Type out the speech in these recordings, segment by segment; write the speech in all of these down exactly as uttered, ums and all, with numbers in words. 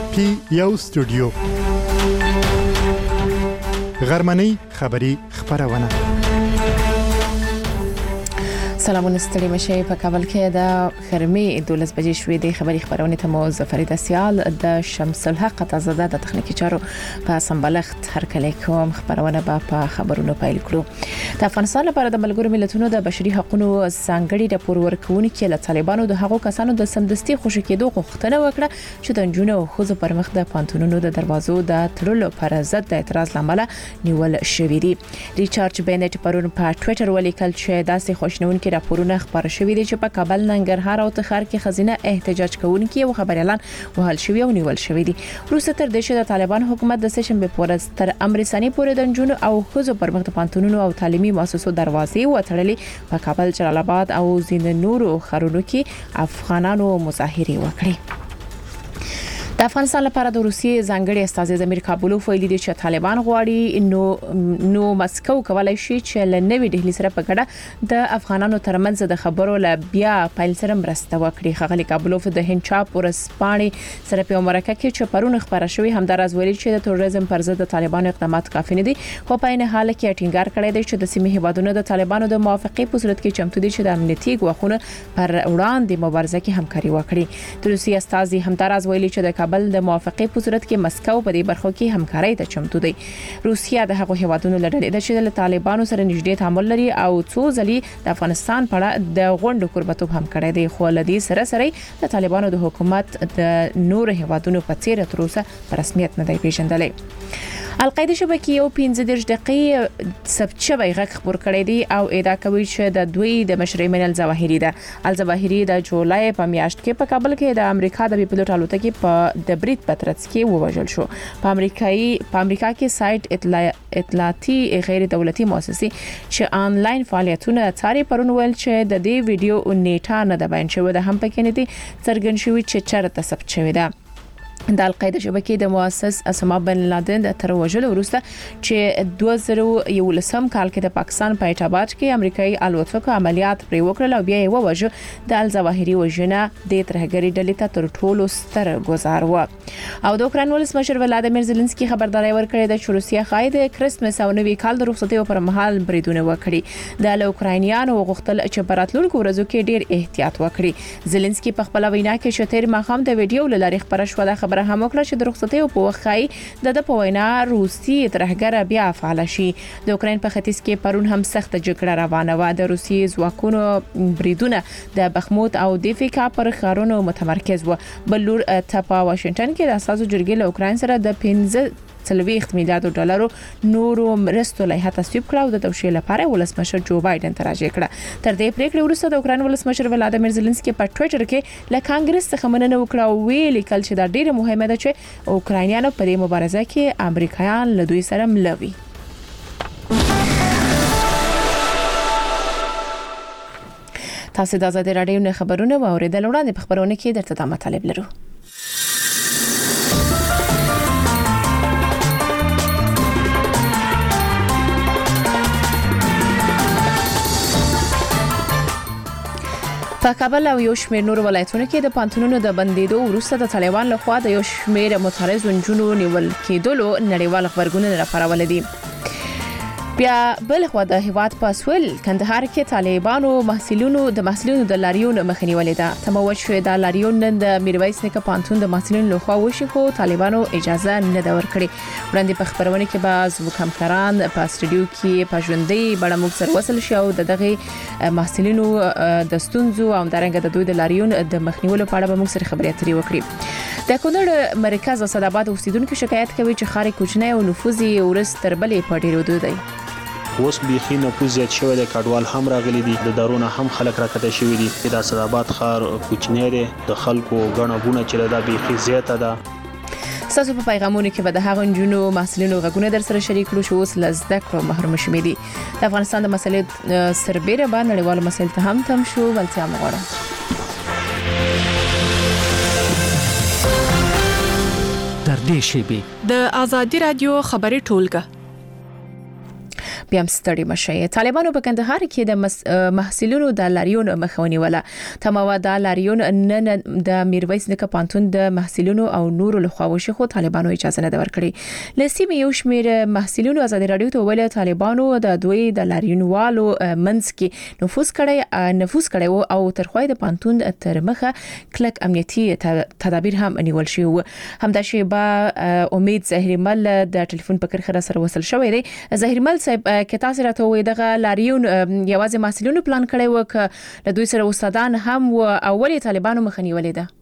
پی یو سټوډیو غرمنۍ خبری خبرونه. سلامونه ستړي مشه په کابل کې د خرمې دولس بجې شوې د خبري خبرونه ته مو ظفرید سیال د شمس الحق تازه د تخنیکی چارو په سمبلخت هر کله کوم خبرونه په خبرونو پیل کړو. د افغانستان لپاره د ملګرو ملتونو د بشري حقوقو ځانګړي راپور ورکوونکي له طالبانو د هغو کسانو د سمدستي خوشی کېدو غوښتنه وکړه چې د جنونو او خوځو پر مخ د پانتونونو د دروازو د تړلو پر ضد د اعتراض لامل نیول شوې دي. ریچارډ بینټ پرون په ټوئیټر ولیکل چې داسې خوشنونکي راپورونه خبر شوې دي چې په کابل، ننګرهار او تخار کې خزینه احتجاج کوونکي او خبريالان وهل شوی او نیول شوی دي. روسه تر دې چې د طالبان حکومت د سشنبه پورې تر امر ثاني پورې د جنونو او خوځو پر مخ د پانتونونو او تعلیمي مؤسسو دروازې وتړلې. په کابل، جلال آباد او ځینې نورو ښارونو کې افغانانو مظاهره وکړې. د افغانستان لپاره د روسیې ځانګړي استازي زمیر کابلوف ویلي دي چې طالبان غواړي نو نو مسکو کولای شي چې ل نوې ډهلی سره په ګډه د افغانانو ترمنځ د خبرو ل بیا پایل سره مرسته وکړي. خغلی کابلوف د هندچاپ ورسپاني سره په مرکه کې چې پرون خبره شوې همدارز ویلي چې د تروریزم پر ضد د طالبانو اقدامات کافي نه دي، خو په نه حال کې ټینګار کړی دی چې د سیمې هیوادونو د طالبانو د موافقې په صورت کې چمتو دي چې د امنیتي ګواښونو پر وړاندې مبارزه کې همکاري وکړي. د روسیې استازي همدارز ویلي چې د بل د موافقې په صورت کې مسکو په دې برخو کې همکاري ته چمتو دی. روسیا د هغو هیوادونو لړل د چې د طالبانو سره نږدې تعامل لري او څو ځلې د افغانستان په اړه د غونډو قربتوب هم کړی دی، خو لدی سره سره د طالبانو د حکومت د نور هیوادونو په څیر تر اوسه په رسمیت نه دی پیژندلې. القاعده شبکې یو پنځه دېرش دقیقې ثبت شوی غږ خبر کړی دی او ادعا کوي چې د دوی د مشر منل ظواهری ده. الظواهری د جولای په میاشت کې په کابل کې د امریکا د پیلوټ الوتکې په د برید پترڅ کې ووژل شو. په امریکایي په امریکا کې سایت اطلاع اطلاعاتي غیر دولتي مؤسسه چې آنلاین فعالیتونه څاري پرون ویل چې د دې ویډیو نیټه نه ده بیان شوې ده، هم پکې نه دي څرګند شوی چې چیرته ثبت شوی ده. د القاعده شبکې د مؤسس اسامه بن لادن د تر وژلو وروسته چې دوه زره یولسم کال کې د پاکستان په ایټاباد کې امریکایي الوتکه عملیات پرې وکړل او بیا یې ووژه. د الظواهری وژنه د ترهګری ډلې ته تر ټولو ستر ګزار و. او د اوکراین ولسمشر ولادیمیر زيلنسکي خبرداري ورکړې ده چې روسیا خای د کرسمس او نوي کال د رخصتۍ پر مهال بریدونه وکړي. د اوکراینیانو غوښتل چې په راتلونکو ورځو کې ډیر احتیاط وکړي. زيلنسکي په خپل وینا کې چې تیر ماښام د ویډیو لارې خبره شو د خبره هم وکړه چې د رخصتۍ په وخت کې د په وینا روسي ترهګر بیا فعال شي. د اوکراین په ختیځ کې پرون هم سخت جګړه روانه و. د روسي ځواکونو بریدونه د بخموت او دیفیکا پر ښارونو متمرکز و. بلور ته په واشنگټن کې د اساسو جرګې له اوکراین سره د پنځه څلويخت میلیارډ ډالرو نورو مرستو لایحه تصویب کړه او د توشیح لپاره ولسمشر جو بایدن ته راجع کړه. تر دې پریکړې وروسته د اوکراین ولسمشر ولادیمیر زيلنسکي په ټوئیټر کې له کانګرس څخه مننه وکړه او ویلي کل چې دا ډیره مهمه ده چې اوکراینیانو په دې مبارزه کې امریکایان له دوی سره ملوي. تاسو د آزادۍ رادیو نه خبرونه واوریدل. وړاندې په خبرونه کې درته د مطالب لرو. په کابل او یو شمېر نور ولایتونو کې د پانتونونو د بندیدو وروسته د طالبان لخوا د یو شمېر معترض جنونو نیول کېدلو نړیوال خبرګونونه راپارول دي. بیا بل خو د هیواد په سویل کندهار کې طالبانو محصلینو د محصلینو د لاریون مخنیولې ده. تموج شوې د لاریون نن د میرویس نیکه پانتون د محصلینو لخوا وشي، خو طالبانو اجازه نه ده ورکړې. وړاندې په خبرونه کې به زموږ همکاران په استودیو کې په ژوندۍ بڼه موږ سره وصل شي او د دغه محصلینو د ستونزو او درنګ د دوی د لاریون د مخنیولو په اړه به موږ سره خبرې اترې وکړي. د کونړ مرکز اسداباد اوسیدونکو شکایت کوي چې خاري کوچنی او نفوذي ورس تر بلې په ډیرو دی. اوس بيخي نفوذ زیات شوی د کډوال هم راغلي دي، د دارونه هم خلک راکته شوی دي. د اسداباد ښار کوچنی دی، د خلکو غڼه غونه چې دا بيخي زیاته ده. تاسو په پیغامونو کې به د هغو جنونو محصلینو غږونه در سره شریک کړو چې اوس لزده کړو محروم شوي دي. د افغانستان د مسلې سربېره باندې نړیوالو مسایلو ته هم تم شو. ولتیا مغواړم در دې شیبې د آزادۍ رادیو خبري ټولګه بیا ستړي مشي. طالبانو په کندهار کې د محصلینو د لاریون مخاوني ولا تموا د لاریون نن د میرویس نیکه پانتون د محصلینو او نورو لخوا وشي، خو طالبانو اجازه نه ورکړي. لسیمه یو شمیر محصلینو ازادي رادیو ته ویل طالبانو د دوی د لاریونوالو منځ کې نفوذ کړي نفوذ کړي او ترخوای د پانتون تر مخه کلک امنیتي تدابیر هم نیول شي. همدا شی با امید زهریمل د ټلیفون په کرخه سره وصل شوې دی. زهریمل صاحب کې تاسو راته وې دغه لاریون یوازې محصلینو پلان کړی و ک د دوی سره استادان هم او اولي طالبانو مخنیولې ده؟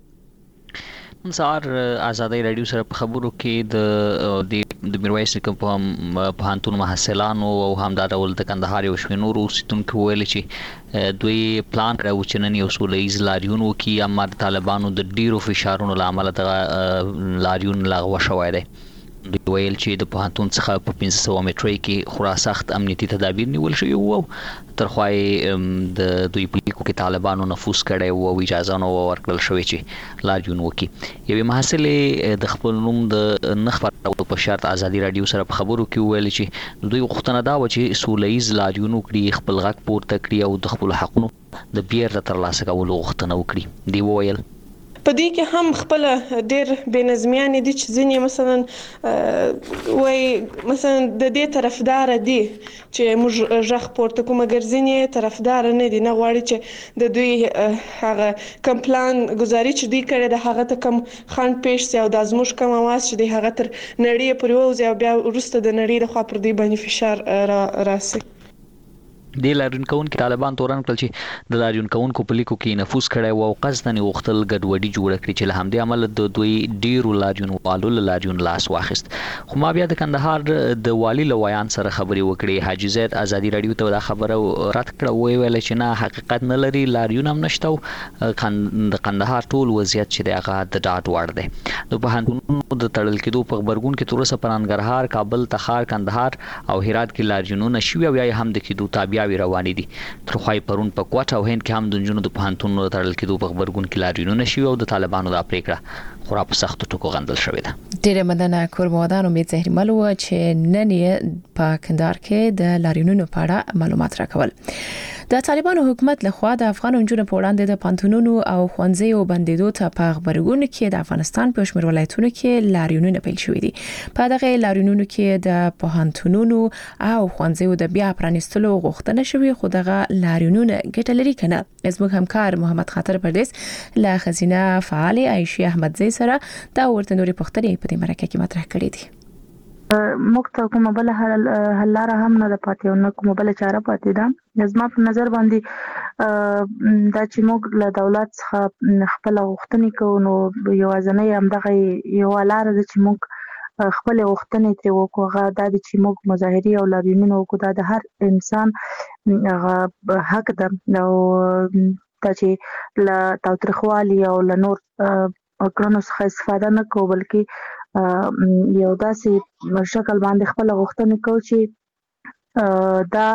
مسار آزادۍ رادیو سره په خبرو کې د د میرویس نیکه په پوهنتون محصلانو او همدا ډول د کندهار یو شمېر نورو اوسیدونکو ویل چې دوی پلان کړی چې نن یو سوله ییز لاریون وکړي، اما د طالبانو د ډیرو فشارونو له امله دغه لاریون لغوه شوی دی. دوی ویل چې د پوهنتون څخه په پنځه سوه میټرۍ کې خورا سخت امنیتي تدابیر نیول شوي وو، ترخوای د دوی په لیکو کې طالبانو نفوذ کړی وو او اجازه نه ورکړل شوې چې لاریون وکړي. یوې محصلې د خپل نوم د نه خپرولو په شرط آزادي رادیو سره په خبرو کې وویل چې دوی غوښتنه دا وه چې سوله ییز لاریون وکړي، خپل غږ پورته کړي او د خپلو حقونو د بیرته ترلاسه کولو غوښتنه وکړي. دوی وویل په دې کې هم خپل ډېر بېنظمیان دي چې ځینې مثلا وای مثلا د دې طرفدار دي چې موږ ژغ پورته کوو، مګر ځینې طرفدار نه دي، نه غواړي چې د دوی هغه کم پلان گزاري چې دوی کړی د هغه ته کم خنډ پیښ شي او د زموږ کم اواز چې د هغه تر نړۍ پورې ووځي او بیا وروسته د نړۍ لخوا پر دوی باندې فشار را راسي. د لاریون کوونکو طالبان تورن کړل چې د لاریون کوونکو په لیکو کې نفوذ کړی او قصدن غوښتل ګډوډي جوړه کړي چې له همدې امله د دوی ډیرو لاریونوالو له لاریون لاس واخیست. خو ما بیا د کندهار د والي له ویان سره خبرې وکړې. حاجي زید آزادي رادیو ته دا خبره رد کړه، ویل چې نه حقیقت نه لري، لاریون هم نشته او د کندهار ټول وضعیت چې دی هغه د ډاډ وړ دی. د پوهنتونونو د تړل کېدو په غبرګون کې تر اوسه په ننګرهار، کابل، تخار، کندهار او هرات کې لاریونونه شوي او یا هم د کېدو تابع روانې دي. ترخوای پرون په کوټه او هند کې هم د نجونو د پوهنتونونو تړل کېدو په غبرګون کې لاریونونه شوي او د طالبانو دا پریکړه خورا په سختو ټکو غندل شوې ده. ډېره مننه کورمودان. امید زهریمل و چې نن یې په کندهار کې د لاریونونو په اړه معلومات راکول. د طالبانو حکومت لخوا د افغان نجونو په وړاندې د پانتونونو او ښوونځیو بندیدو ته په غبرګون کې د افغانستان په شمېر ولایتونو کې لاریونونه پیل شوي دي. په دغه لاریونونو کې د پوهنتونونو او ښوونځیو د بیا پرانیستلو غوښتنه شوې، خو دغه لاریونونه ګټه لري کنه. زموږ همکار محمد خاطر پردیس له خزینه فعال عایشه احمدزی سره دا ورته نورې پوښتنې په دې مرکه کې مطرح کړې دي. موږ ته کومه بل حل لاره هم نه ده پاتې او نه کومه بل چاره پاتې ده. زما په نظر باندې دا چې موږ له دولت څخه خپل غوښتنې کوو، نو یوازینۍ همدغه یو لاره ده چې موږ خپل غوښتنې ترې وکړو. هغه دا ده چې موږ مظاهرې او لاریونونه وکړو. دا د هر انسان هغه حق ده او دا چې له تاوتریخوالي او له نور کړنو څخه استفاده نه کوو، بلکې یو داسې شکل باندې خپل غوښتنې کوو چې دا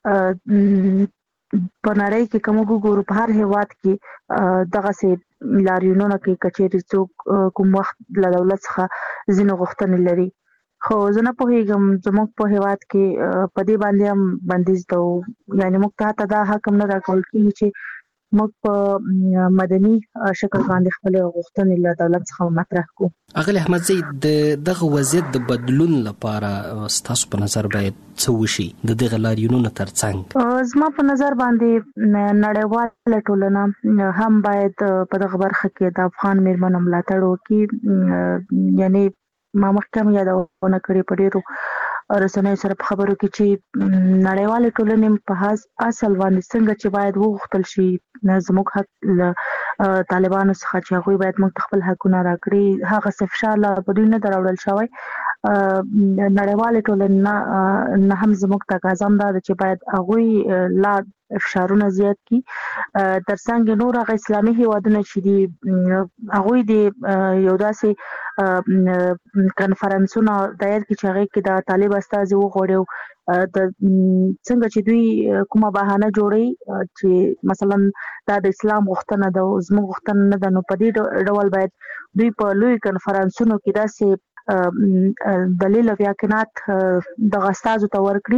په نړۍ کې کوم وګورو په هر هیواد کې دغه سي لاریونونه کې کچېرې څوک کوم وخت له دولت څخه ځینې غوښتنې لري. خو زه نه پوهېږم زموږ په هیواد کې په دې باندې هم بندیز ده، یعنی موږ ته دا حق هم نه راکول کېږي چې موږ په مدني شکل باندې خپل غوښتنې له دولت څخه مطرح کړو. اغلی احمدزی، د دغه وضعیت د بدلون لپاره ستاسو په نظر باید څه وشي د دغه لاریونونو ترڅنګ؟ زما په نظر باندې نړیواله ټولنه هم باید په دغه برخه کې د افغان میرمنو ملاتړ وکړي. یعنی ما مخکې هم یادونه کړې په ډېرو رسنیو سره په خبرو کې چې نړیواله ټولنې په اصل باندې څنګه چې باید وغوښتل شي زموږ حق له طالبانو څخه چې هغوی باید موږ خپل حقونه راکړي، هغه څه فشار لا په دوی نه راوړل شوی. نړیواله ټولنه نه هم زموږ تقاضا ده چې باید هغوی لا فشارونه زیات کی. ترڅنګ نور هغه اسلامي هیوادونه چې دي هغوی د یو داسې کنفرانسونه دایر کی چې هغه کې د طالب استازي وغوړیو د څنګه چې دوی کومه بهانه جوړي چې مثلا دا د اسلام غوښتنه ده او زموږ غوښتنه نه ده، نو په دې ډول باید دوی په لوی کنفرانسونو کې داسې دلیل او یقینات د غستازو ته ورکړي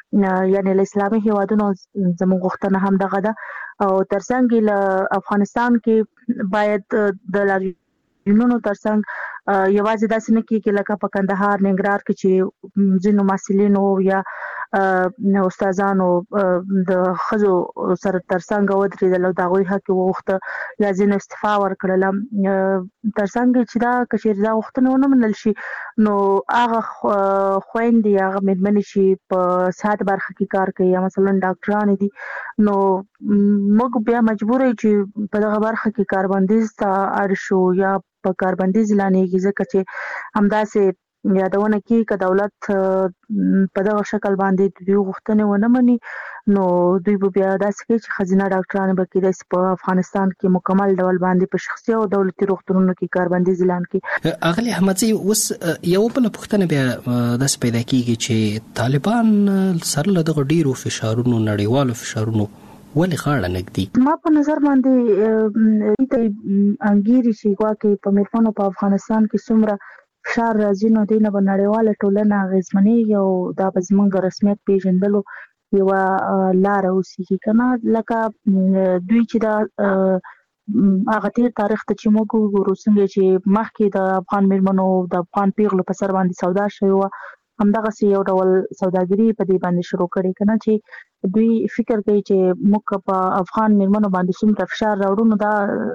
یعنی له اسلامي هیوادونو زموږ غوښتنه هم دغه ده او ترڅنګ له افغانستان کې باید د لاریونونو ترڅنګ یوازې داسې نه کېږي لکه په کندهار ننګرهار کې چې ځینو محصلینو یا استادانو د خزو سره ترڅنګ ودرېدل او د هغوی حق وغوښته یا ځینو استعفا ورکړل ترڅنګ چې دا کچېرې دا غوښتنه ونه منل شي نو هغه خویندې هغه مېرمنې چې په صحت برخه کې کار کوي یا مثلا ډاکټرانې دي نو موږ بیا مجبور یو چې په دغه برخه کې کاربندیز ته اړ شو یا په کاربندیز اعلانېږي ځکه چې همداسې یادونه کې که دولت په دغه شکل باندې د دوی غوښتنې ونه مني نو دوی به بیا داسې کوي چې ښځینه ډاکټرانې به کېدای شي په افغانستان کې مکمل ډول باندې په شخصي او دولتي روغتونونو کې کاربندیز اعلان کړي. اغلې احمدزی اوس یو بله پوښتنه بیا داسې پیدا کېږي چې طالبان سره له دغه ډېرو فشارونو نړیوالو فشارونو ولې غاړه نږدي؟ ما په نظر باندې د انګیري چې ګواکې په میرمنو په افغانستان کې څومره فشار راځي نو دې نه به نړیواله ټولنه اغېزمنېږي او دا به زموږ رسمیت پېژندلو یوه لاره اوسېږي که نه لکه دوی چې دا هغه تېر تاریخ ته چې موږ وګورو څنګه چې مخکې د افغان میرمنو د افغان پیغلو په سر باندې سودا شوې وه همدغسې یو ډول سوداګري په دې باندې شروع کړې که نه چې دوی فکر کوي چې موږ په افغان میرمنو باندې څومره فشار راوړو نو دا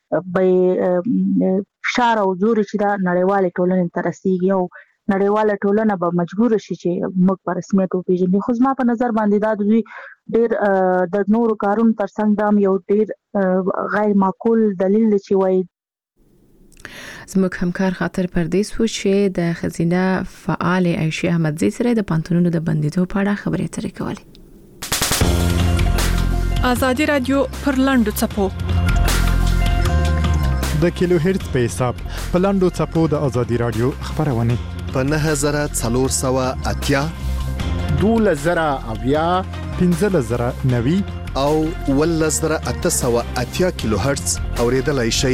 به فشار او زور چې دا نړیواله ټولنې ته رسیږي او نړیواله ټولنه به مجبور شي چې موږ په رسمیت وپېژني. خو زما په نظر باندې دا د دوی ډېر د نورو کارونو ترڅنګ دا هم یو ډېر غیر معقول دلیل دی چې وایي. زموږ همکار خاطر پردیس و چې د ښځینه فعال عایشه احمدزی سره د پانتونونو د بندیدو په اړه خبرې اترې کولې. ازادي رادیو پر لاندو څپو د کیلو هرتز په حساب په لاندو څپو د ازادي رادیو خبرونه په نه زره څلور سوه اتیا دوله زره اویا پنځه زره نوي او اووه زره اته سوه اتیا کیلو هرتز اوریدلای شئ.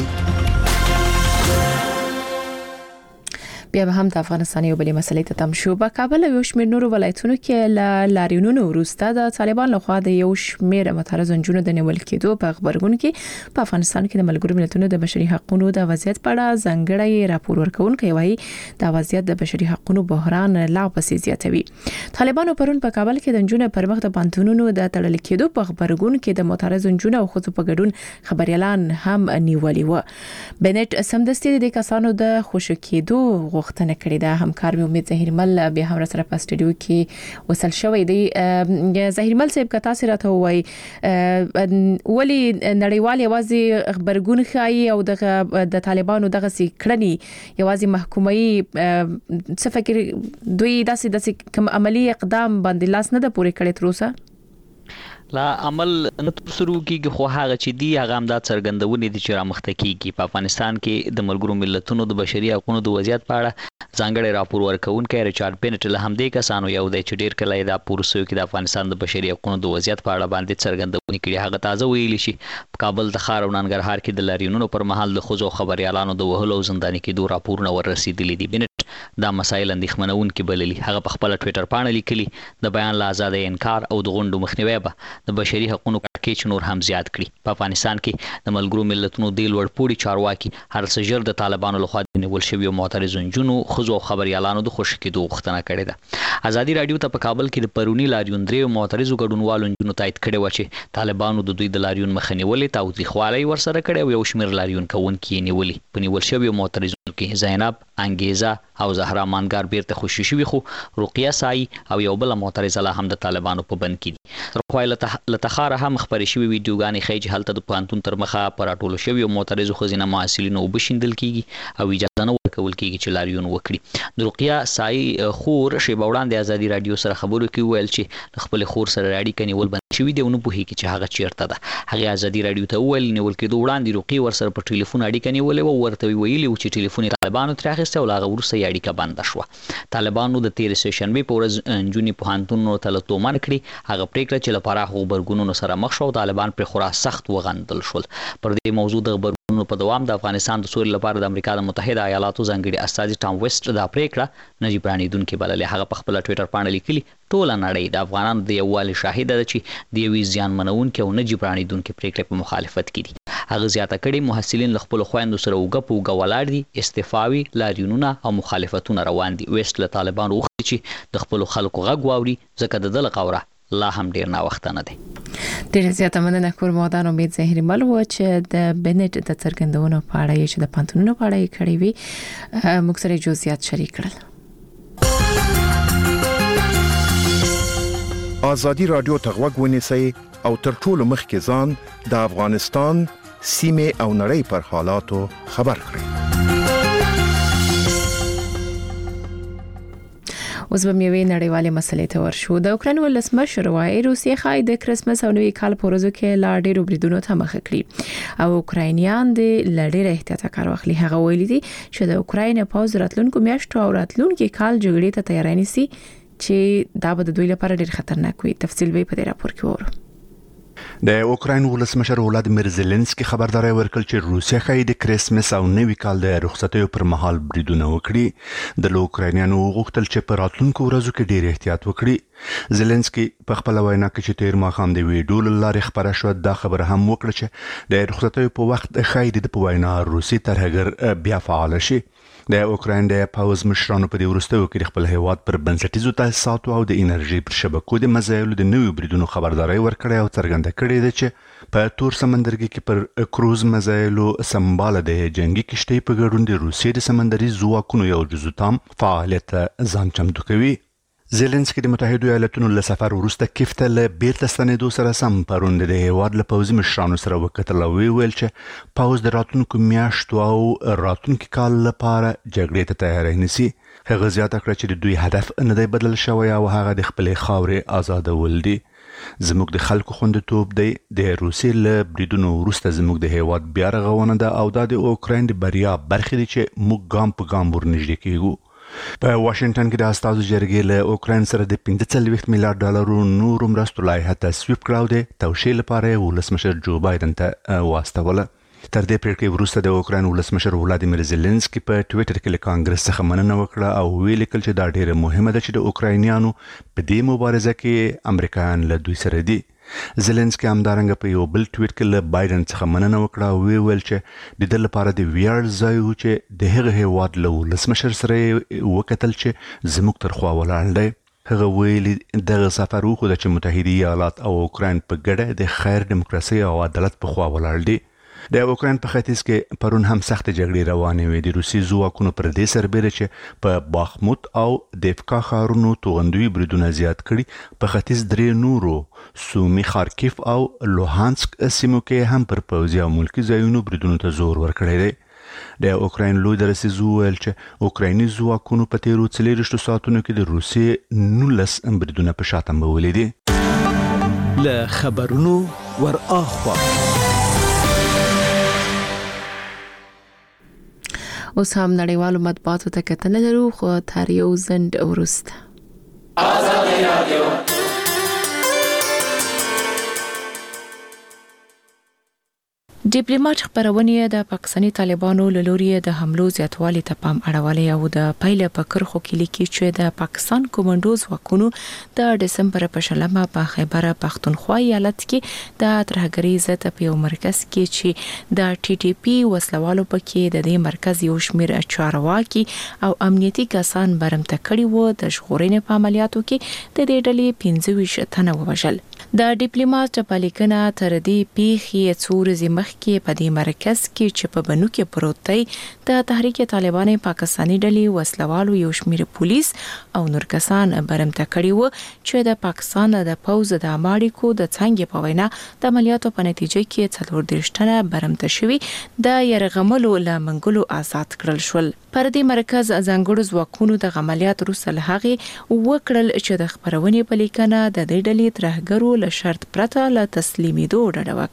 بیا به هم د افغانستان یو بلې مسلې ته تم شو. په کابل او شمېر نورو ولایتونو کې له لاریونونو وروسته د طالبان لخوا د یو شمېر معترض نجونو د نیول کېدو په خبرګون کې په افغانستان کې د ملګرو ملتونو د بشري حقوقو د وضعیت په اړه ځانګړی راپور ورکوونکی وایي د وضعیت د بشري حقوقو بحران لا پسې زیاتوي. طالبانو پرون په کابل کې د نجونو پر مخ د پانتونونو د تړل کېدو په خبرګون کې د معترض نجونو او ښځو په ګډون خبريالان هم نیولي و. بنټ سمدستي د کسانو د خوشو کېدو غوښتنه کړې ده. همکار مې امید ظهیرمل بیا هم سره په استودیو کې وصل شوی دی. ظهیرمل صاحب که تاسو راته وایي ولی نړیوال یوازې خبرګون ښایي او د طالبانو دغه سي کړنی یوازې محکومي څه فکر دوی داسې داسې کوم عملی اقدام باندې لاس نه ده پورې کړی تر اوسه؟ لا عمل نه شروع کیږي خو هغه چې دی هغه هم دا څرګندونه دي چې را مخته کیږي. په افغانستان کې د ملګرو ملتونو د بشري حقوقو د وضعیت په اړه ځانګړی راپور ورکوونکی ریچارډ بنټ له همدې کسانو یو دی چې ډیر کله دا پورسو کې د افغانستان د بشري حقوقو د وضعیت په اړه باندې څرګندونه کړي. هغه تازه ویلي شي په کابل د ښار او ننګرهار کې د لاریونونو پر مهال د خوځو خبريالانو د وهلو او زنداني کېدو راپورونه ورسېدلي دي. بنټ دا مسایل اندېښمنونکي بللي. هغه په خپل ټوئیټر باندې لیکلي د بیان له ازادۍ انکار او د غونډو مخنیوي به د بشري حقوقو کېچ نور هم زیات کړي. په افغانستان کې د ملګرو ملتونو د لوړپوړي چارواکي هر څه ژر د طالبانو لخوا نیول شوی او معترض نجونو خزو خبريالانو د خوشی کېدو غوښتنه کړې ده. ازادي رادیو ته په کابل کې د پرونی لاریون درې معترضو ګډونوالو نجونو تایید کړي و چې طالبانو د دوی د لاریون مخنیولې تاوتریخوالي ورسره کړي او یو شمېر لاریون کوونکي نیولي. په نیول شوی معترضو کې زینب، انګیزه او زهرا مانګار بیرته خوشی شوی خو رقیه سای او یو بل معترضه لا هم د طالبانو په بند کې دي. رخوایله لتخاره هم خبرې شوی ویډیوګانې ښیي چې هلته د پوهنتون تر مخه پر راټولو شوي معترضو ښځینه محصلینو اوبه شیندل کېږي او اجازه نه ورکول کېږي چې لاریون وکړي. د رقیه سای خور شیبه وړاندې ازادي رادیو سره خبرو کې وویل چې د خپل خور سره اړیکه نیول بند شوي دي او نه پوهېږي چې هغه چیرته ده. هغې ازادي رادیو ته وویل نیول کېدو وړاندې رقیې ورسره په ټلیفون اړیکه نیولې وه او ورته ویلي و چې ټلیفون یې طالبانو ترې اخیستی او له هغه وروسته یې اړیکه اړیکه بند شو. طالبانو د تیر سشنبه په ورځ جونی پوهنتون ته له تومن کړی. هغه پریکړه چې لپاره خبرګونونو سره مخ شو طالبان پر خورا سخت وغندل شول. پر دې موضوع د خبرونو په دوام د افغانستان د سولې لپاره د امریکا د متحده ایالاتو ځانګړي استازي ټام ویسټ دا پریکړه نجیب رانیدونکو بللې. هغه په خپل ټوئیټر باندې لیکلي ټول نړۍ د افغانانو د یووالي شاهد ده چې د یوې ځان منونکو او نجیب رانیدونکو پریکړې په مخالفت کې دي. هغه زیاته کړي محصلین له خپل خويندو سره وګ په وګ ولاړ دي. استعفاوي لاریونونه او مخالفتونه روان دي. ویسټ له طالبان وغوښتي چې د خپل خلکو غږ واوري ځکه د دل قوره لا هم ډیر نه وخت نه دی. ډیر زیاته مننه کور مودان امید زهري مل و چې د بنټ د څرګندونو په اړه چې د پانتونونو په اړه کړی وي موږ سره جزئیات شریک کړل. ازادي رادیو ته غوږ ونیسئ او تر ټولو مخکې ځان د افغانستان سیمه او نړۍ پر حالاتو خبر کړئ. اوس به میوې نړیوالې مسلې ته ورشو. د اوکراین ولسمشر وايي روسیه خای د کرسمس او نوي کال په ورځو کې لا ډېر بریدونو ته مخ کړي او اوکراینیان د لړې احتیاط کار واخلي. هغه ویلي دي چې د اوکراین پوز راتلونکو میاشتو او راتلونکو کال جګړې ته تیاری نیسي چې دا به د دوی لپاره ډېر خطرناک وي. تفصیل به په دې راپور کې وره. د اوکراین ولسمشر ولادیمیر زيلنسکي خبرداري ورکړ چې روسیه خای د کرسمس او نوي کال د رخصتیو پر مهال بریدونه وکړي. د اوکراینانو غوښتل چې په راتلونکو ورځو کې ډېر احتیاط وکړي. زيلنسکي په خپل وینا کې چې تیر ماښام د ویډیو لارې خبره شو دا خبره هم وکړه چې د رخصتیو په وخت خای د په وینا روسي ترهګر بیا فعال شي. د اوکراین د پاوز مشرانو په دې وروستیو کې خپل هیواد پر بنسټیزو تاسیساتو او د انرژي پر شبکو د مزایلو د نوي بریدونو خبرداري ورکړې او څرګنده کړې ده چې په تور سمندرګي کې پر کروز مزایلو سمبال د جنگي کشتۍ په ګډون د روسیې د سمندري ځواکونو یو جزو تام فعالیت ځان چمتو کوي. زيلنسکي د متحده ایالاتونو له سفر وروسته کیف ته له بیرته ستنېدو سره سم پروند د هیواد له پوځي مشرانو سره وکتل او ویل چې پوز د راتلونکو میاشتو او راتلونکو کال لپاره جګړې ته تیاری نیسي. هغه زیاته کړه چې د دوی هدف نه دی بدل شوی او هغه د خپل خاورې آزادول دي. زموږ د خلکو خوندیتوب دی. د روسیې له بریدونو وروسته زموږ د هیواد بیا رغونه ده او دا د اوکراین د بریا برخه دي چې موږ ګام په ګام ورنږدې کیږو. په واشنگټن کې د استازو جرګې له اوکراین سره د پنځه څلوېښت میلیارډ ډالرو نورو مرستو لایحه تصویب کړه او د توشیح لپاره ولسمشر جو بایدن ته واستوله. تر دې پریکړې وروسته د اوکراین ولسمشر ولادیمیر زيلنسکي په ټوئیټر کې له کانګرس څخه مننه وکړه او ویل کړ چې دا ډیره مهمه ده چې د اوکراینیانو په دې مبارزه کې امریکایان له دوی سره دي. زيلنسکي همدارنګه په یو بل ټویټ کې له بایدن څخه مننه وکړه او ویل چې د دې لپاره د ویاړ ځای و چې د هغه هیواد له ولسمشر سره وکتل چې زموږ تر خوا ولاړ دی. هغه ویلي دغه سفر وخت چې متحده ایالات او اوکراین په ګډه د خیر دیموکراسي او عدالت په خوا ولاړ دي. د اوکراین په ختیځ کې پرون هم سخت جګړې روانې وې. د روسي ځواکونو پر دې سربېره چې په باخموت او دیفکا ښارونو توغندوي بریدونه زیات کړي. په ختیځ درې نورو سومي خارکیف او لوهانسک سیمو کې هم پر پوځي او ملکي ځایونو بریدونو ته زور ورکړی دی. د اوکراین لوی درسیز ویل چې اوکرایني ځواکونو په تیرو څلېرویشتو ساعتونو کې د روسیې نولس بریدونه په شا تمبولي دي. له خبرونو ور اخوا اوس هم نړیوالو مطبوعاتو ته کتنه لرو خو تر یو زند وروسته. آزادي رادیو ډیپلوماټ خبرونه د پاکستاني طالبانو له لوري د حملو زیاتوالي ته پام اړولې او د پایله په کرخو کې لیکي چې د پاکستان کومندوز وکونو د دسمبر په شلمه په خیبر پختونخوا ایالت کې د ترهګری ضد په یو مرکز کې چې د ټي ټي پی وسلوالو پکې د دې مرکز یو شمیر چارواکي او امنیتي کسان برمته کړي وو. د ژغورنې په عملیاتو کې د دې ډلې پنځه ویشت تنه ووژل. د ډیپلوماټ په لیکنه تر دې پیښې څور زمخ کې په دې مرکز کې چې په بنو کې پروت دی د تحریک طالبان پاکستاني ډلې وسلوالو یو شمیر پولیس او نور کسان برمته کړي وو چې د پاکستان د پوز د اماړیکو د څنګه په وینا د عملیاتو په نتیجه کې څلور دېرش تنه برمته شوي د يرغملو لامنګلو آزاد کړل شول. پر دې مرکز ځانګړو ځواکونو د عملیات وروسته له هغه وکړل چې د خبرونې په لیکنه د دې ډلې ترهګرو له شرط پرته له تسلیمېدو ډډه وکړه.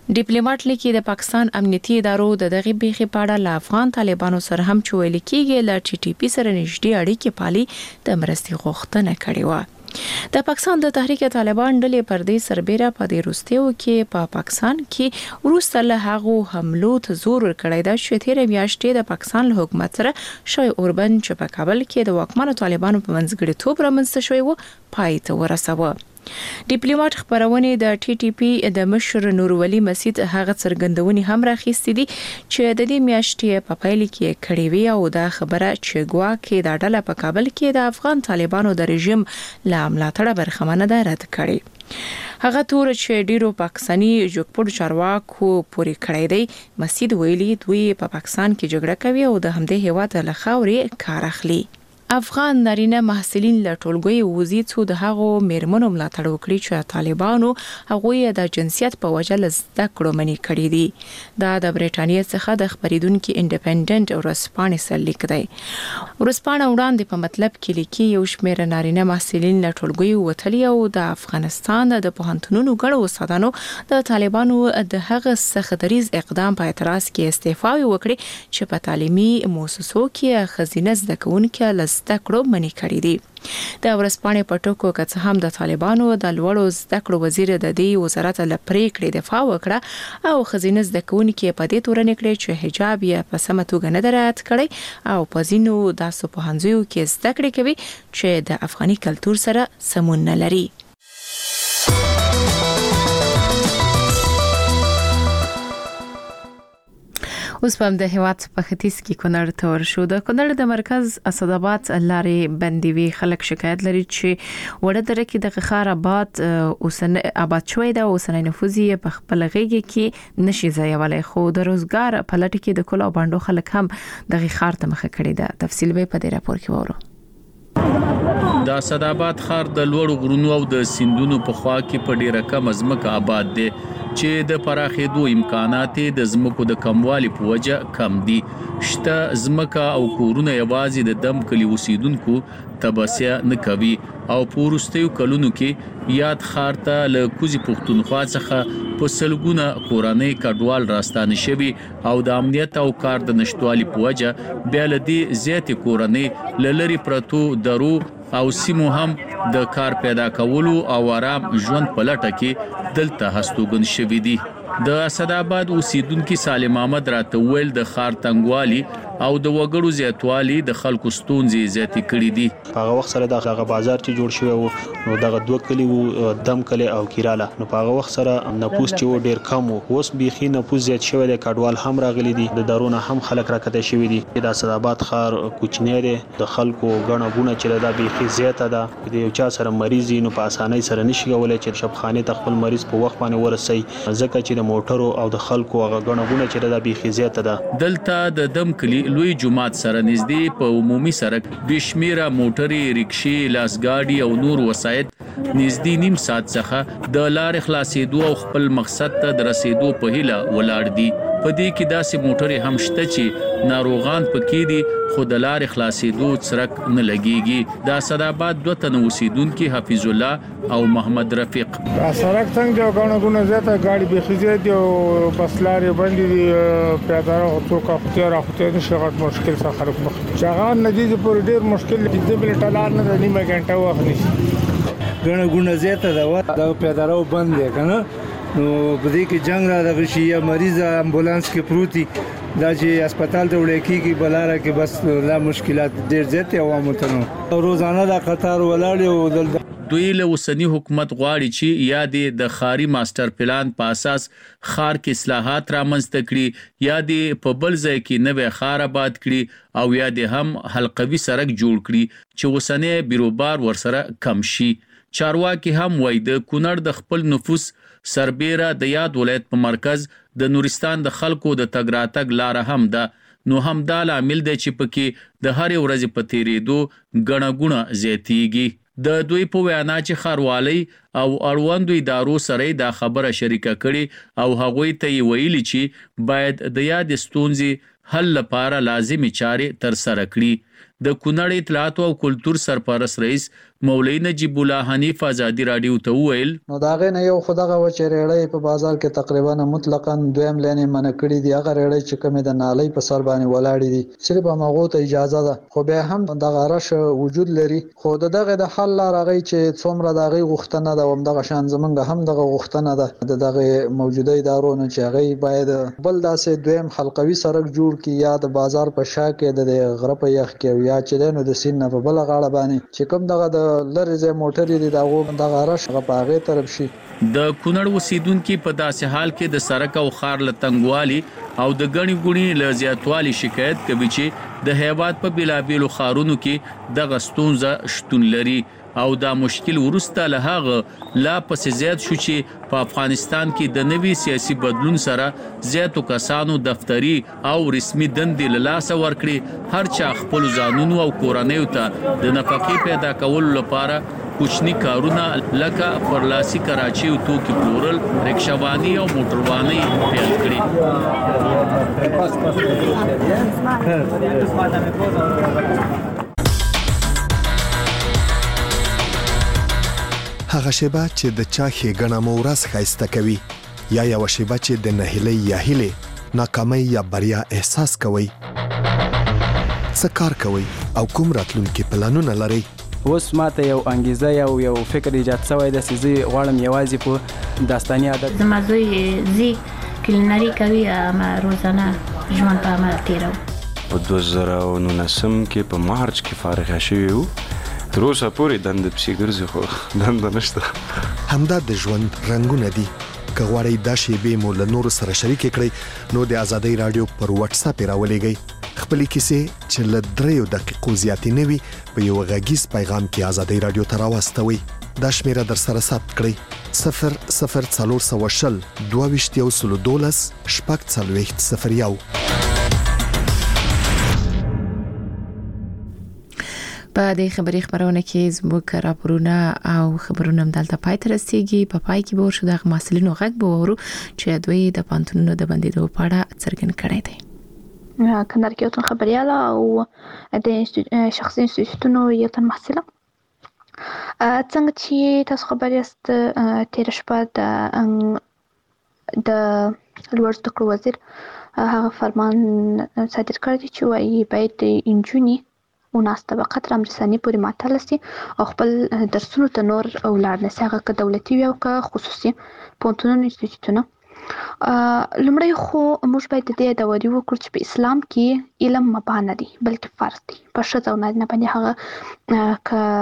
ډیپلوماټ لیکي د پاکستان امنیتي ادارو د دغه بیخي پاړه له افغان طالبانو سره هم چویل کیږي ل ټي ټي پی سره نږدې اړیکې پالي د مرستي غوښتنه کړې و. د پاکستان د تحریک طالبان ډلې پر دې سربېره په دې روستیو کې په پا پاکستان کې وروسته له هغه حملو ته زور ورکړی دا چې تیر میاشتې د پاکستان له حکومت سره شوی اوربند چې په کابل کې د واکمنو طالبانو په منځګړیتوب رامنځته شوی و پای ته ورساوه. ډیپلوماټ خبرونه د ټي ټي پی د مشر نورولي مسجد هغه څرګندونې هم راخېستې دي چې د دې میاشتې په پیل کې کړې وی او دا خبره چې ګواکې د ډله په کابل کې د افغان طالبانو د رژیم له ملاتړه برخمنه ده رد کړي. هغه تور چې ډیرو پاکستاني جوګپور چارواکو پوری کړی دی مسجد ویلي دوی په پاکستان کې جګړه کوي او د همدې هیواد له خاورې کار اخلي. افغان نارینه محصلین له ټولګي وزي څو د هغو میرمنو ملاتړ وکړي چې طالبانو هغه د جنسیت په وجه لزده کړو منی کړی دي. دا د برېټانیا څخه د خبرېدونکو انډیپندنت ورسپانې سره لیک دی. ورسپانه وړاندې په مطلب کې لیکي یو شمېر نارینه محصلین له ټولګي وتلی او د افغانستان د پوهنتونونو ګڼو استادانو د طالبانو د هغه سختریز اقدام په اعتراض کې استعفا وکړي چې په تعلیمي مؤسسو کې خزینه زده کوونکو لز زده کړو منی کړی دي. د ورسپانې په ټکو کې هم د طالبانو د لوړو زده کړو وزیر د دې وزارت له پریکړې دفاع وکړه او خزینه زده کوونکو په دې تورن کړی چې حجاب یې په سمه توګه نه درات کړی او په ځینو داسو پوهنځیو کې زده کړې کوي چې د افغاني کلچر سره سمون نه لري. اوس په د هیواد په ختیځ کې کونړ ته ورشو. د کونړ د مرکز اسداباد لارې بندي وی خلک شکایت لري چې وړه دره کې د خار آباد اوسن آباد شوی د اوسنۍ نفوذي په خپل غیږ کې نشي ځایولای خو د روزګار په لټ کې د کلا باندې خلک هم د خار ته مخه کړی ده. تفصیل به په دې راپور کې وورو. د اسداباد خار د لوړو غرونو او د سیندونو په خوا کې په ډیره کم ځمکه آباد دي چې د پراخېدو امکانات د زمکو د کموالي په وجه کم دي. شته زمکه او کورونه یوازې د دم کلی اوسیدونکو تبصیه نه کوي او پورستیو کلونو کې یاد خار ته له کوزي پښتونخوا څخه په سلګونه کورنۍ کډوال راستانه شوي او د امنیت او کار د نشټوالي په وجه بیا لدی زیاتې کورنۍ لری پرتو درو او سیمو هم د کار پیدا کولو او آرام ژوند په لټه کې دلته هستوګن شوي دي. د اسداباد اوسیدونکو سالم احمد راته ویل د خار تنګوالي او د وګړو زیاتوالي د خلکو ستونزې زیاتې کړې دي. هغه وخت سره دغه بازار چې جوړ شوی وو نو دغه دوه کلی وو دم کلی او کیراله نو په هغه وخت سره نفوس چې ډیر کم وو. اوس بيخي نفوس زیات شوی دی. کډوال هم راغلي دي. د دارونه هم خلک راکته شوی دي. د اسداباد خار کوچنی دی. د خلکو غڼه غونه چې دا بيخي زیاته ده. د یو چا سره مریض نو په اسانۍ سره نشي کولای چې شپخانه ته خپل مریض په وخت باندې ورسي ځکه چې د موټرو او د خلکو هغه غڼه غونه چې دا بيخي زیاته ده. دلته د دم کلی لوی جماعت سره نږدې په عمومي سړک بشمیره موټرې ریکشې لاسګاډي او نور وسایط نږدې نیم ساعت څخه د لارې خلاصېدو او خپل مقصد ته د رسیدو په هیله ولاړ دي. په دې کې داسې موټرې هم شته چې ناروغان پکې دي خو د لارې خلاصېدو څرک نه لګيږي. د اسداباد دوه تنه اوسیدونکو حفیظ الله او محمد رفیق سړک څنګه غاڼه غونه زیاته ګاډي به خزې دي او بس لارې باندې دي پیاداره او څوک اختیار اختیار نشي غټ مشکل سره خلک مخ چاغان نتیجه پر ډیر مشکل دي. د بل ټلار نه نیمه غنټه وخت نشي غاڼه غونه زیاته دا د پیاداره بند دي کنه نو په دې کې جنگ را دغه شي یا مریض امبولانس کې پروتي دا چې هسپتال ته وړي کیږي بلاره کې بس لا مشکلات ډیر زیات عوامو ته نو روزانه د قطار ولاړ او د دوی له وسنی حکومت غواړي چې یا د خاري ماستر پلان په اساس خار کې اصلاحات رامنځته کړي یا د په بل ځای کې نوې خار آباد کړي او یا د هم حلقوي سړک جوړ کړي چې وسنی بیروبار ورسره کم شي. چارواکي هم وایي د کونړ د خپل نفوس سربېره د یاد ولایت په مرکز د نورستان د خلکو د تګ راتګ لار هم ده نو هم دا عامل دی چې پکې د هر ورځې په تیریدو غڼه غونه زیاتیږي. د دوی په وینا چې خاروالي او اړوندو ادارو سره دا خبره شریکه کړي او هغوی ته ویلي چې باید د یاد ستونزې حل لپاره لازمي چارې تر سره کړي. د کونړ اطلاعات او کلتور سرپرست رئیس مولوی نجیب الله حنیف ازادي رادیو ته وویل نو دا غي نه یو خدغه و چې ریړې په بازار کې تقریبا مطلقاً دویم لینې منکړې دي هغه ریړې چې کومه د نالۍ په سر باندې ولاړې دي صرف هغه ته اجازه ده خو به هم د غرش وجود لري خو دغه د حل راغی چې څومره دغه غوښتنه ده هم دغه شان زمونږ هم دغه غوښتنه ده دغه موجوده ادارو نه چې هغه باید بل داسې دویم حلقوي سړک جوړ کړي یا د بازار په شا کې د غره په یخ کې یا چې نو د سین نه په بل غاړه باندې چې کوم دغه د لریزه موټر دي دغه دغه رش غپاغه طرف شي د کونړ اوسیدونکو په داسې حال کې د سړک او خار لتنګوالي او د غنی ګونی لزیاتوالي شکایت کوي چې د هیواد په بلابیلو خارونو کې د غستونزه شتون لري او دا مشکل ورسته له هغه لا پس زیات شو چې په افغانستان کې د نوي سیاسي بدلون سره زیاتو کسانو دفتری او رسمي دندې له لاس ورکړي هر چا خپل ځانونو او کورنیو ته د نفقې پیدا کولو لپاره کوچنی کارونه لکه پرلاسي کراچي او توکي پلورل رکشاوانی او موټروانی پیل کړی هغه شیبه چې د چا ښېګڼه مو ورځ ښایسته کوي یا یوه شیبه چې د نهیلۍ یا هیلې ناکامۍ یا بریا احساس کوئ څه کار کوئ او کوم راتلونکي پلانونه لرئ اوس ماته یو انګیزه یو یو فکر ایجاد شوی د سيزي غواړم یوازې په داستاني عادت زما زوی زی کلینری کوي ما روزانه ژوند په عمل تیرو په دوه زره او نولسم کې په مارچ کې فارغ شوی وو تر اوسه پورې دند پسې ګرځي خو دند نشته همدا د ژوند رنگونه دي که غواړئ دا شیبې مو له نورو سره شریکې کړئ نو د ازادۍ رادیو پر واتس اپ راولېږئ خپلې کیسې چې له دریو دقیقو زیاتې نه وي په یو غږیز پیغام کې ازادۍ رادیو ته راواستوئ دا شمیره در سره ثبت کړئ صفر صفر څلور سوه شل دوه ویشت یو سلو دولس شپږ څلوېښت صفر یو په دې خبري خبرونه کې زموږ راپورونه او خبرونه هم دلته پای ته رسیږي په پای کې به ورشو د مسلینو غږ به ورو چې دوی د پانتونونو د بندیدو په اړه څرګند کړی دی کندهار کې یو تن خبرياله او د شخصي انسټیټیوټونو یو تن محصله څنګه چې تاسو خبر یاست تیر شپه د د لوړ زده کړو وزیر هغه فرمان صادر کړی چې وايي باید د انجونی او ناس طبقات رامرساني پورې معطل سي او خپل درسونو ته نور او لاړ نسي هغه که دولتي وي او که خصوصي پوهنتونونو انسټیټیوټونه لمړی خو موږ باید د دې داوري وکړو چې په اسلام کې علم مباح نه دی بلکې فرض دی په ښځه او نارینه باندې هغه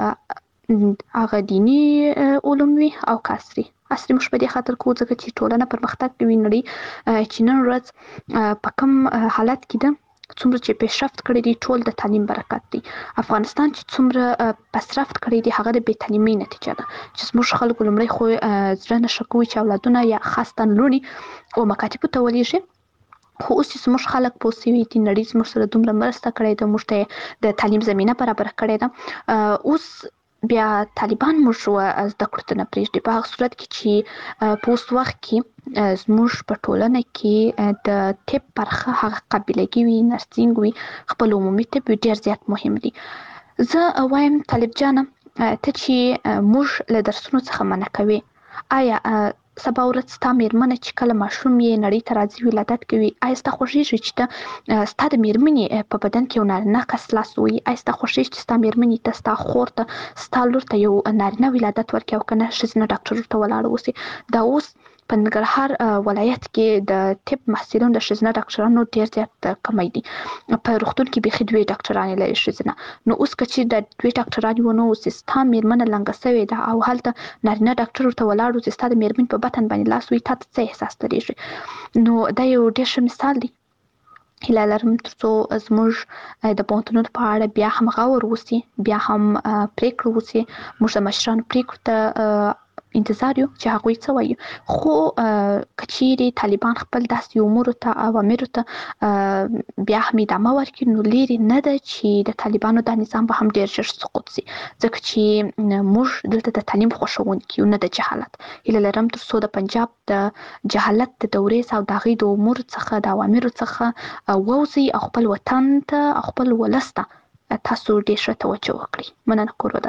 که هغه دیني علوم وي او که عصري عصري موږ په دې خاطر کوو ځکه چې ټولنه پرمختګ کوي نړۍ چې نن ورځ په کوم حالت کې ده څومره چې پیشرفت کړی دی ټول د تعلیم برکت دی افغانستان چې څومره پیشرفت کړی دی هغه د بې تعلیمۍ نتیجه ده چې زموږ خلکو لمړی خو زړه نشه کوي چې اولادونه یا خاصتاً لوڼې او مکاتبو ته ولېږي خو اوس چې زموږ خلک پوه سوي دي نړۍ زموږ سره دومره مرسته کړې ده موږ ته د تعلیم زمینه برابره کړې ده اوس بیا طالبان موږ زده کړو ته نه پرېږدي په هغه صورت کې چې په اوس وخت کې زموږ په ټولنه کې د طب برخه هغه قابلګي وي نرسینګ وي خپل عمومي طب ډېر زیات مهم دي زه وایم طالب جانه ته چې موږ له درسونو څخه منع کوي آیا سبا ورځ ستا مېرمنه چې کله ماشوم یې نړۍ ته راځي ولادت کوي آیا ستا خوښېږي چې ته ستا د مېرمنې په بدن کې یو نارینه کس لاس ووهي آیا ستا خوښېږي چې ستا مېرمنې ته ستا خور ته ستا لور ته یو نارینه ولادت ورکړي او که نه ښځینه ډاکټر ورته ولاړه اوسي دا اوس په ننګرهار ولایت کې د طب محصلینو د ښځینه ډاکټرانو ډېر زیات کمی دي په روغتون کې بیخي دوې ډاکټرانې لري ښځینه نو اوس که چې د دوې ډاکټرانې ونه اوسي ستا مېرمنه لنګه سوې ده او هلته نارینه ډاکټر ورته ولاړ اوسي ستا د مېرمنې په بطن باندې لاس وي تا ته څه احساس درېږي نو دا یو ډېر ښه مثال دی هیله لرم تر څو زموږ د پوهنتونونو په اړه بیا هم غور وسي بیا هم پرېکړه وسي موږ د مشرانو پرېکړو ته انتظار یو چې هغوی څه وایي خو که چیرې طالبان خپل داسې امورو ته اوامرو ته بیا هم ادامه ورکړي نو لرې نه ده چې د طالبانو دا نظام به هم ډېر ژر سقوط سي ځکه چې موږ دلته د تعلیم خوښوونکي یو نه د جهالت هیله لرم تر څو د پنجاب د جهالت د دورې او د هغې د امورو څخه د اوامرو څخه ووځي او خپل وطن ته او خپل ولس ته تاسو ډېر ښه توجه وکړئ. مننه کورودان.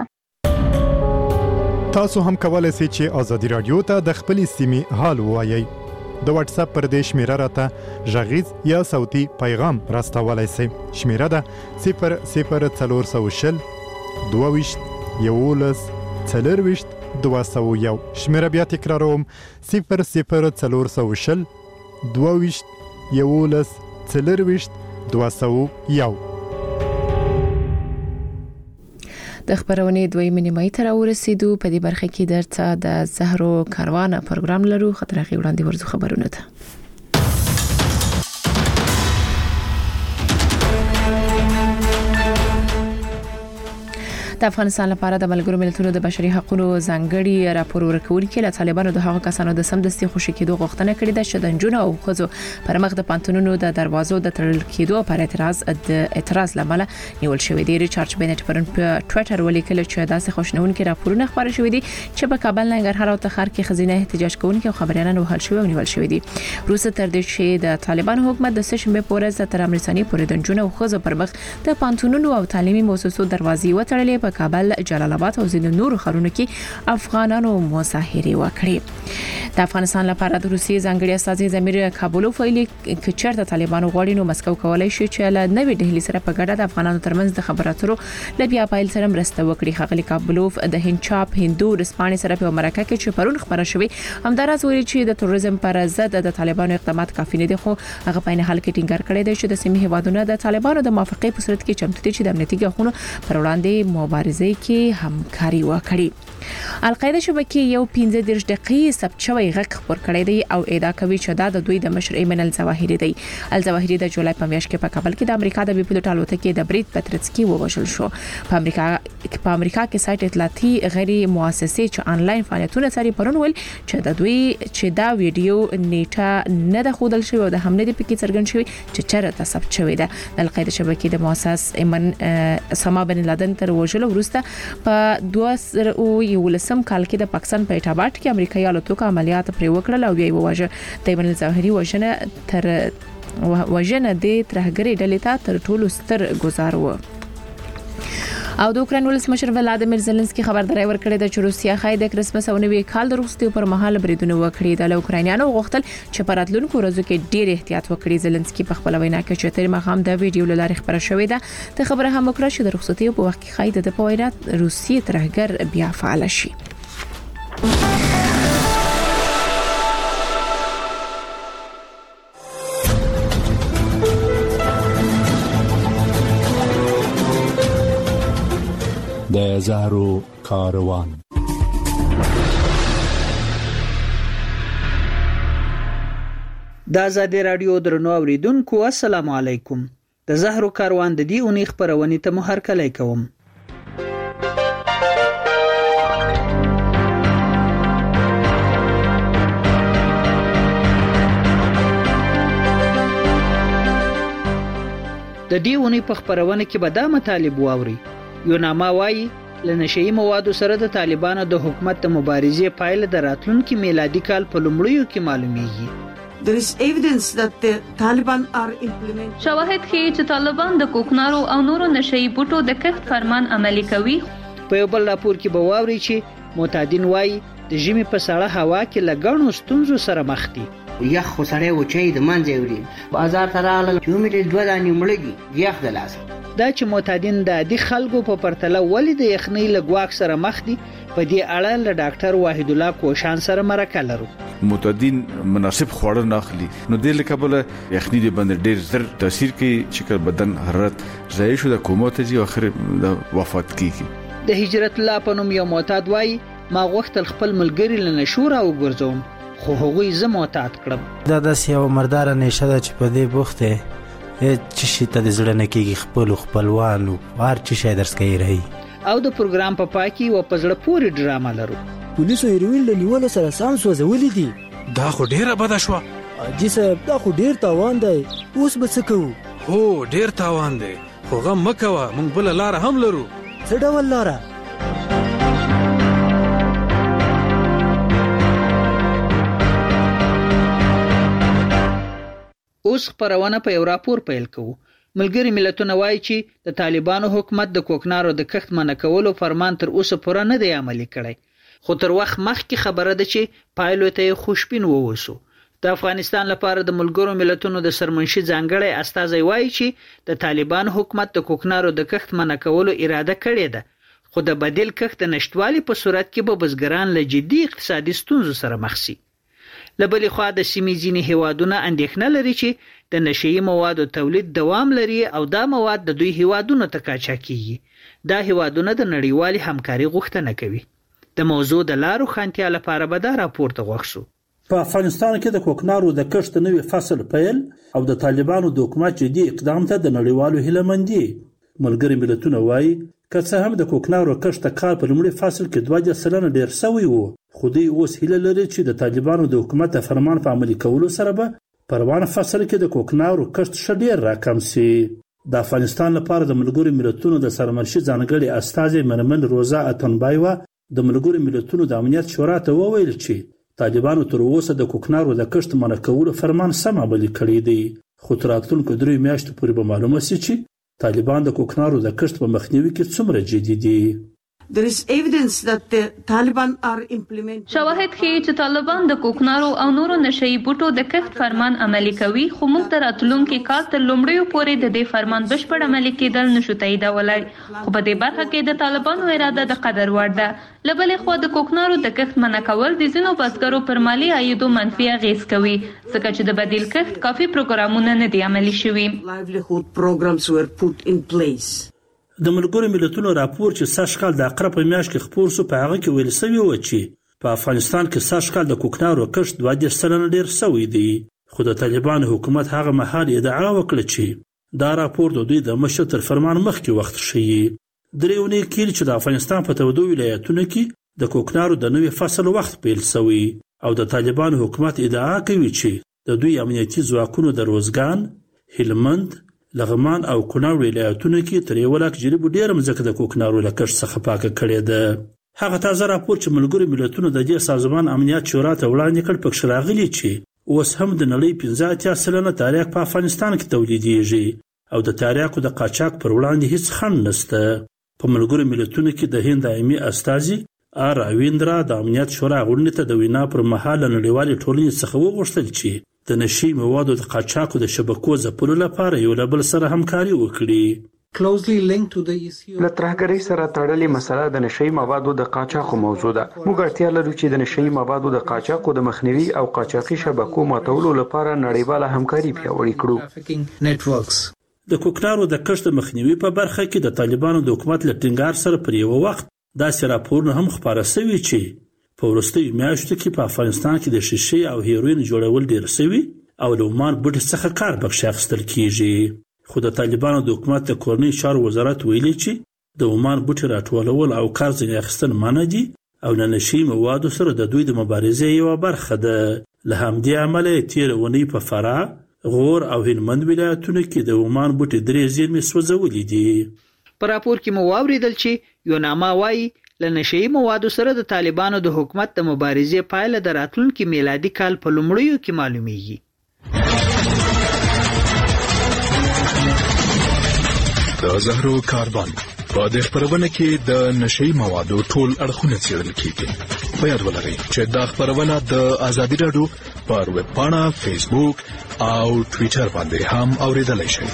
تاسو هم کولای شئ چې ازادي رادیو ته د خپلې سیمې حال ووایئ. د واتس اپ پر دې شمیره راته غږیز یا صوتي پیغام راستولای شئ. شمیره ده صفر صفر څلور سوه شل دوه ویشت یولس څلور ویشت دوه سوه یو. شمیره بیا تکراروم صفر صفر څلور سوه شل دوه ویشت یولس څلور ویشت دوه سوه یو. د خبرونې دویمه نیمه تر ورسېدو. په دې برخه کې درته د زهرو کاروان پروګرام لرو. خطر غي وړاندې ورزو خبرونه ده. د افغانستان لپاره د ملګرو ملتونو د بشري حقوقو ځانګړي راپور ورکوونکي له طالبانو د هغو کسانو د سمدستي خوشي کېدو غوښتنه کړې ده چې د نجونو او ښځو پر مخ د پانتونونو د دروازو د تړل کېدو پر اعتراض د اعتراض لامل نیول شوی دی. ریچارډ بنټ پرون په ټوئیټر ولیکل چې داسې خوشنونکي راپورونه خبري شوې دي چې په کابل، ننګرهار او تخار کې خزینه احتجاج کوونکي او خبريالان وهل شوی او نیول شوی دي. روسه تر دې چې د طالبان حکومت د سشنبه پورې تر امرساني پورې د نجونو او ښځو پر مخ د پانتونونو او تعلیمي مؤسسو دروازې وتړلې. په کابل، جلال آباد او ځینو نورو ښارونو کې افغانانو مظاهره وکړې. د افغانستان لپاره د روسیې ځانګړي استازي زمیر کابولوف ویلي چې چېرته طالبانو غواړي نو مسکو کولای شي چې له نوې ډهلي سره په ګډه د افغانانو ترمنځ د خبرو اترو د بیا پایل سره مرسته وکړي. ښاغلي کابولوف د هندچاپ هندو رسپانې سره په مرکه کې چې پرون خبره شوې همداراز ویلي چې د تروریزم پر ضد د طالبانو اقدامات کافي نه دي، خو هغه په نه حال کې ټینګار کړی دی چې د سیمې هیوادونو د طالبانو د موافقې په صورت کې چمتو دي چې د امنیتي ګواښونو پر وړاندې مبارزه کې همکاري وکړي. القاعده شبکې یو پنځه دېرش دقیقې ثبت شوی غږ خبر کړی دی او ادعا کوي چې دا د دوی د مشر ایمن الظواهری دی. الظواهری د جولای په میاشت کې په کابل کې د امریکا د بي پيلوټ الوتکې د برید پترڅکي ووژل شو. په امریکا په امریکا کې سایت اطلاعاتي غیر مؤسسې چې انلاین فعالیتونه ساري پرون ول چې د دوی چې دا ویډیو نیټه نه د خودل شوی او د حمله د پکې څرګند شوی چې چیرته ثبت شوی ده. د القاعده شبکې د مؤسس ایمن اسامه بن لادن تر وژلو وروسته په دوه زره یولسم کال کې د پاکستان په ایټاباد کې امریکایي الوتکو عملیات پرې وکړل او بیا یې وواژه. د ایمن الظواهری وژنه تر وژنه د ترهګرۍ ډلې ته تر ټولو ستر ګزار و. او د اوکراین ولسمشر ولادیمیر زيلنسکي خبرداري ورکړې ده چې روسیا خای د کرسمس او نوې کال د رخصتۍ پر مهال بریدونه وکړي. د اوکراینانو غوښتل چې په راتلونکو ورځو کې ډېر احتیاط وکړي. زيلنسکي په خپل وینا کې چې تر مخام د ویډیو لاره خبره شوې ده د خبره هم وکړه چې د رخصتۍ په وخت کې خای د پوینات روسي ترهګر بیا فعال شي. د زهرو کاروان. د آزادي رادیو درنو اوریدونکو السلام علیکم. د زهرو کاروان د دې اونۍ خبرونه ته مو هرکلی کوم. د دې اونۍ په خبرونه کې به دا مطالب واوري. یو نامه وایي لنشئی موادو سره د طالبانو د حکومت د مبارزې پایله د راتلونکي میلادي کال په لومړیو کې معلومیږي. There is evidence that the Taliban are implementing. شواهد ښیي چې طالبان د کوکنارو او نورو نشئی بوټو د کښت فرمان عملي کوي. په یو بل راپور کې به واوري چې معتادین وایي د ژمي په سړه هوا کې لګڼو ستونزو سره مخ دي. یخ خو سړی وچی د منځه وړي بازار ته راغله چې مې دوه دانې مړه دي یخ د لاسه. دا چې معتادین د عادي خلکو په پرتله ولې د یخنۍ له ګواښ سره مخ دي په دې اړه له ډاکټر واحد الله کوشان سره مرکه لرو. معتادین مناسب خواړه نه اخلي نو د لکبله یخنۍ د باندې ډېر زر تاثیر کوي چې بدن حرارت ضایع شو د کومات دي او اخر د وفات کیږي. د هجرت الله په نوم یو معتاد وایي ما غوښتل خپل ملګری له نشور او ګرځوم خو هغوی زه معتاد کړم. دا داسې یو مرداره نشه ده چې په دې بوخته چې شي ته د زړه نه کېږي خپل خپلوان او هر چې شي درس کوي رہی. او د پروګرام په پای کې و په زړه پورې ډرامه لرو. پولیسو هیروین له نیولو سره سم سوځولې دي. دا خو ډیره بده شوه. حاجي صاحب دا خو ډیر تاوان دی اوس به څه کوو؟ هو ډیر تاوان دی خو غم مه کوه موږ بله لاره هم لرو. څه ډول لاره؟ اوس خبرونه په یو راپور پیل کوو. ملګری ملتونه وایي چې د طالبانو حکومت د کوکنارو د کښت منع کولو فرمان تر اوسه پوره نه دی عملي کړی، خو تر وخت مخکې خبره ده چې پایلو ته خوشبین ووسو. د افغانستان لپاره د ملګرو ملتونو د سرمنشي ځانګړی استازی وایي چې د طالبان حکومت د کوکنارو د کښت منع کولو اراده کړې ده، خو د بدیل کښت د نشټوالي په صورت کې به بزګران له جدي اقتصادي ستونزو سره مخ شي. له بلې خوا د سیمې ځینې هیوادونه اندېښنه لري چې د نشهیي موادو تولید دوام لري او دا مواد د دوی هیوادونو ته قاچاق کیږي. دا هیوادونه د نړیوالې همکاري غوښتنه کوي. د موضوع د لارو خانتیا لپاره به دا راپور ته غوښ شو. په افغانستان کې د کوکنارو د کښت نوي فصل پیل او د طالبانو د حکومت جدي اقدام ته د نړیوالو هیله مندي. ملګری ملتونه وایي که څه هم د کوکنارو کښت کار په لومړي فصل کې دوه سلنه ډیر شوی وو، خو دوی اوس هیله لري چې د طالبانو د حکومت د فرمان په عملي کولو سره به په روان فصل کې د کوکنارو کښت ښه ډیر راکم شي. د افغانستان لپاره د ملګرو ملتونو د سرمنشي ځانګړي استازی مرمن روزا اتنبایوا د ملګرو ملتونو د امنیت شورا ته وویل چې طالبانو تر اوسه د کوکنارو د کښت منع کولو فرمان سم عملي کړی دی، خو تر راتلونکو درې میاشتو پورې به معلومه شي چې طالبان د کوکنارو د کښت په مخنیوي کې څومره جدي دي. There is evidence that the Taliban are implementing. شواهد ښیي چې طالبان د کوکنارو او نورو نشهیي بوټو د کښت فرمان عملي کوي، خو موږ د راتلونکي کال تر لومړیو پورې د دې فرمان بشپړ عملي کېدل نشو تاییدولی، خو په دې برخه کې د طالبانو اراده د قدر وړ ده. له بلې خوا د کوکنارو د کښت منع کول د ځینو بزګرو پر مالي عایدو منفي اغېز کوي، ځکه چې د بدیل کښت کافي پروګرامونه نه دي عملي شوي. Livelihood programs were put in place. د ملګرو ملتونو راپور چې سږ کال د عقرب په میاشت کې خپور شو په هغه کې ویل شوي وو چې په افغانستان کې سږ کال د کوکنارو کښت دوه دېرش سلنه ډیر شوی دی، خو د طالبانو حکومت هغه مهال ادعا وکړه چې دا راپور د دوی د مشر تر فرمان مخکې وخت ښیي. درې اونۍ کېږي چې د افغانستان په تودو ولایتونو کې د کوکنارو د نوي فصل وخت پیل شوی او د طالبانو حکومت ادعا کوي چې د دوی امنیتي ځواکونو د روزګان، هلمند، لغمان او کونړ ولایتونو کې تر یو لک جریبو ډېره مځکه د کوکنارو له کښت څخه پاکه کړې ده. هغه تازه راپور چې ملګرو ملتونو د دې سازمان امنیت شورا ته وړاندې کړ پکښې راغلي چې اوس هم د نړۍ پنځه اتیا سلنه تاریخ په افغانستان کې تولیدیږي او د تاریخو د قاچاق پر وړاندې هیڅ خنډ نشته. په ملګرو ملتونو کې د هند دایمي استازي آر راویندرا د امنیت شورا غونډې ته د وینا پر مهال له نړیوالې ټولنې څخه وغوښتل چې د نشي موادو د قاچاقو د شبکو ځپلو لپاره یو له بل سره همکاري وکړي. له ترهګرۍ سره تړلې مسله د نشي موادو د قاچاقو موضوع ده. موږ اړتیا لرو چې د نشي موادو د قاچاقو د مخنیوي او قاچاقي شبکو ماتولو لپاره نړیواله همکاري پیاوړې کړو. د کوکنارو د کښت مخنیوي په برخه کې د طالبانو د حکومت له ټینګار سره پر یو وخت داسې راپورونه هم خپاره شوي چې په وروستیو میاشتو کې په افغانستان کې د شیشې او هیروین جوړول ډیر شوي او له عمان بوټي څخه کار پکښې اخیستل کیږي، خو د طالبانو د حکومت د کورنۍ چارو وزارت ویلي چې د عمان بوټي راټولول او کار ځینې اخیستل منع دي او له نشهیي موادو سره د دوی د مبارزې یوه برخه ده. له همدې امله یې تېره اونۍ په فراه، غور او هلمند ولایتونو کې د عمان بوټي درې زیرمې سوځولي دي. په راپور کې مو واوریدل چې یوناما وایي له نشهیي موادو سره د طالبانو د حکومت د مبارزې پایله د راتلونکي میلادي کال په لومړیو کې معلومیږي. د زهرو کاربن په دې خپرونه کې د نشهیي موادو ټول اړخونه څېړل کیږي. په یاد ولرئ چې دا خپرونه د ازادي راډیو پر ویب پاڼه، فیسبوک او ټویټر باندې هم اوریدلای شئ.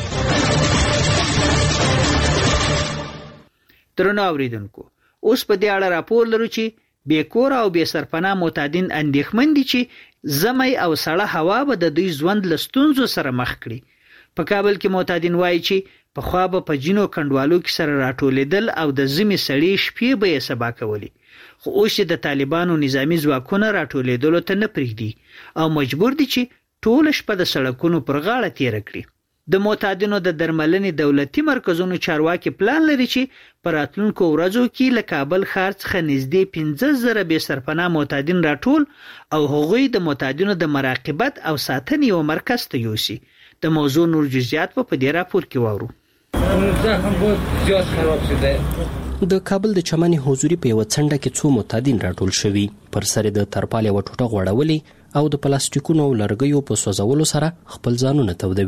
درنو اوریدونکو، اوس په دې اړه راپور لرو چې بې کور او بې سرپناه معتادین اندېښمن دي چې ژمی او سړه هوا به د دوی ژوند له ستونزو سره مخ کړي. په کابل کې معتادین وایي چې پخوا به په ځینو کنډوالو کې سره راټولېدل او د ژمي سړې شپې به یې سبا کولې، خو اوس د طالبانو نظامي ځواکونه راټولېدلو ته نه پرېږدي او مجبور دي چې ټوله شپه د سړکونو پر غاړه تېره کړي. د معتادینو د درملنې دولتي مرکزونو چارواکي پلان لري چې په راتلونکو ورځو کې له کابل ښار څخه نږدې پنځه زره بې سرپناه معتادین راټول او هغوی د معتادینو د مراقبت او ساتنې یو مرکز ته یوسي. د موضوع نور جزئیات په دې راپور کې واورو. د کابل د چمن حضوري په یو څنډه کې څو معتادین راټول شوي، پر سر د ترپال یو ټوټه غوړولې او د پلاستیکونو او لرګیو په سوځولو سره خپل ځانونه تودوي.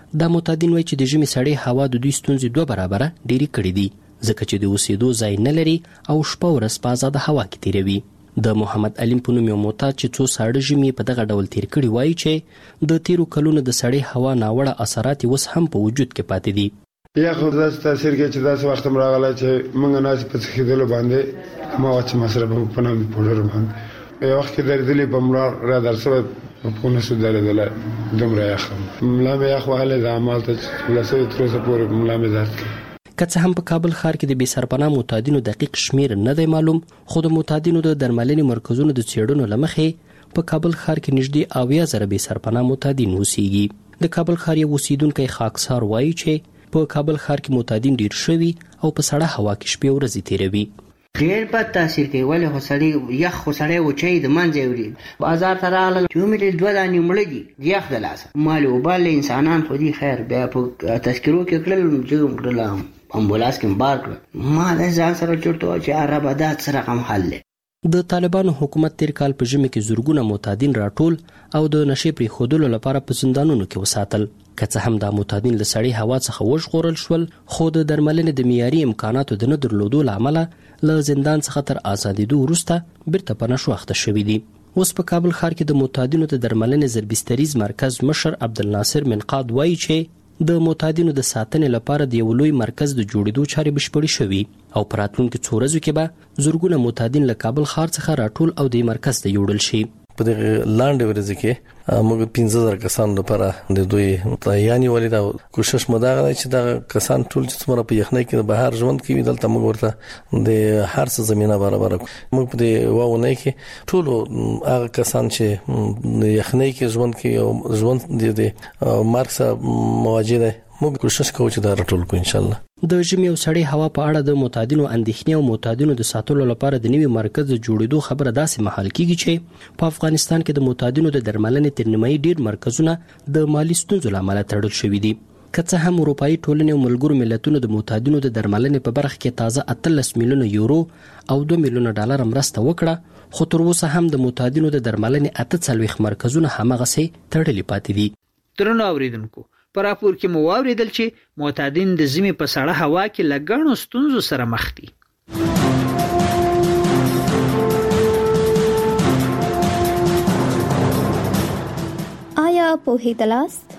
دا معتادین وایي چې د ژمي سړې هوا د دوی ستونزې دوه برابره ډېرې کړې دي، ځکه چې د اوسېدو ځای نه لري او شپه ورځ په ازاده هوا کې تېروي. د محمد علیم په نوم یو معتاد چې څو ساړه ژمي په دغه ډول تېر کړي وایي چې د تېرو کلونو د سړې هوا ناوړه اثرات اوس هم په وجود کې پاتې دي. یا خو داسې تاثیر کوي چې داسې وخت هم راغلی چې موږ ناسې په څښېدلو باندې هماغه چې مصرف هم په نامې پوډر باندې یو وخت کې درېدلې په مړه را در شوی په پوه نه شو درېدلی دومره یخ ملا مې یخ وهلی ده همالته چې لسوي تر اوسه پورې ملا مې درد کوي. که څه هم په کابل ښار کې د بې سرپناه معتادینو دقیق شمیر نه دی معلوم، خو د معتادینو د درملنې مرکزونو د څېړنو له مخې په کابل ښار کې نږدې اویا زره بې سرپناه معتادین اوسېږي. د کابل ښار یو اوسېدونکی خاکسار وایي چې په کابل ښار کې معتادین ډېر شوي او په سړه هوا کې شپې ورځې تېروي. ډېر بد تاثیر کوي، ولې خو سړی یخ خو سړی وچی د منځه وړي بازار ته راغلل چې ومې دوه دانې مړه دي د یخ د لاسه مالې اوبه انسانان خو دي خیر بیا په تذکرو کې کړل جګم کړل امبولانس کې بار کړل ما د ځان سره چورته چې عربه دا څه رقم حل دی. د طالبانو حکومت تیر کال په ژمي کې زرګونه معتادین راټول او د نشې پرېښودلو لپاره په زندانونو کې وساتل. که څه هم دا معتادین له سړې هوا څخه وژغورل شول، خو د درملنې د معیاري امکاناتو د نه درلودو له امله له زندان څخه تر ازادېدو وروسته بیرته په نشو اخته شوي دي. اوس په کابل ښار کې د معتادینو د درملنې زربستریز مرکز مشر عبدالناصر منقاد وایي چې د معتادینو د ساتنې لپاره د یو لوی مرکز د جوړېدو چارې بشپړې شوي او په راتلونکو څو ورځو کې به زرګونه معتادین له کابل ښار څخه راټول او د مرکز ته یوړل شي. په دغه لاندې ورځ کې موږ پنځه زره کسان لپاره د دوی تیاری ولې دا کوشش مو دا غواړي چې دا کسان ټول چې څومره په یخنۍ کې د بهر ژوند کوي دلته موږ ورته د هر څه زمينه برابر کړو. موږ په دې واونه کې ټول هغه کسان چې د یخنۍ کې ژوند کوي او ژوند د مرګ سره مواجه دي موږ کوشش کوو چې دا راټول کړو ان شاء الله. د ژمي او سړې هوا په اړه د معتادینو اندېښنې او معتادینو د ساتلو لپاره د نوي مرکز د جوړېدو خبره داسې مهال کیږي چې په افغانستان کې د معتادینو د درملنې تر نیمایي ډېر مرکزونه د مالی ستونزو له امله تړل شوي دي. که څه هم اروپایي ټولنې او ملګرو ملتونو د معتادینو د درملنې په برخه کې تازه اتلس میلیونه یورو او دوه میلیونه ډالر مرسته وکړه، خو تر اوسه هم د معتادینو د درملنې اته څلوېښت مرکزونه هماغسې تړلي پاتې دي. درنو اوریدونکو، په راپور کې مو واوریدل چې معتادین د ژمي په سړه هوا کې له ګڼو ستونزو سره مخ دي. آیا پوهیدلاست؟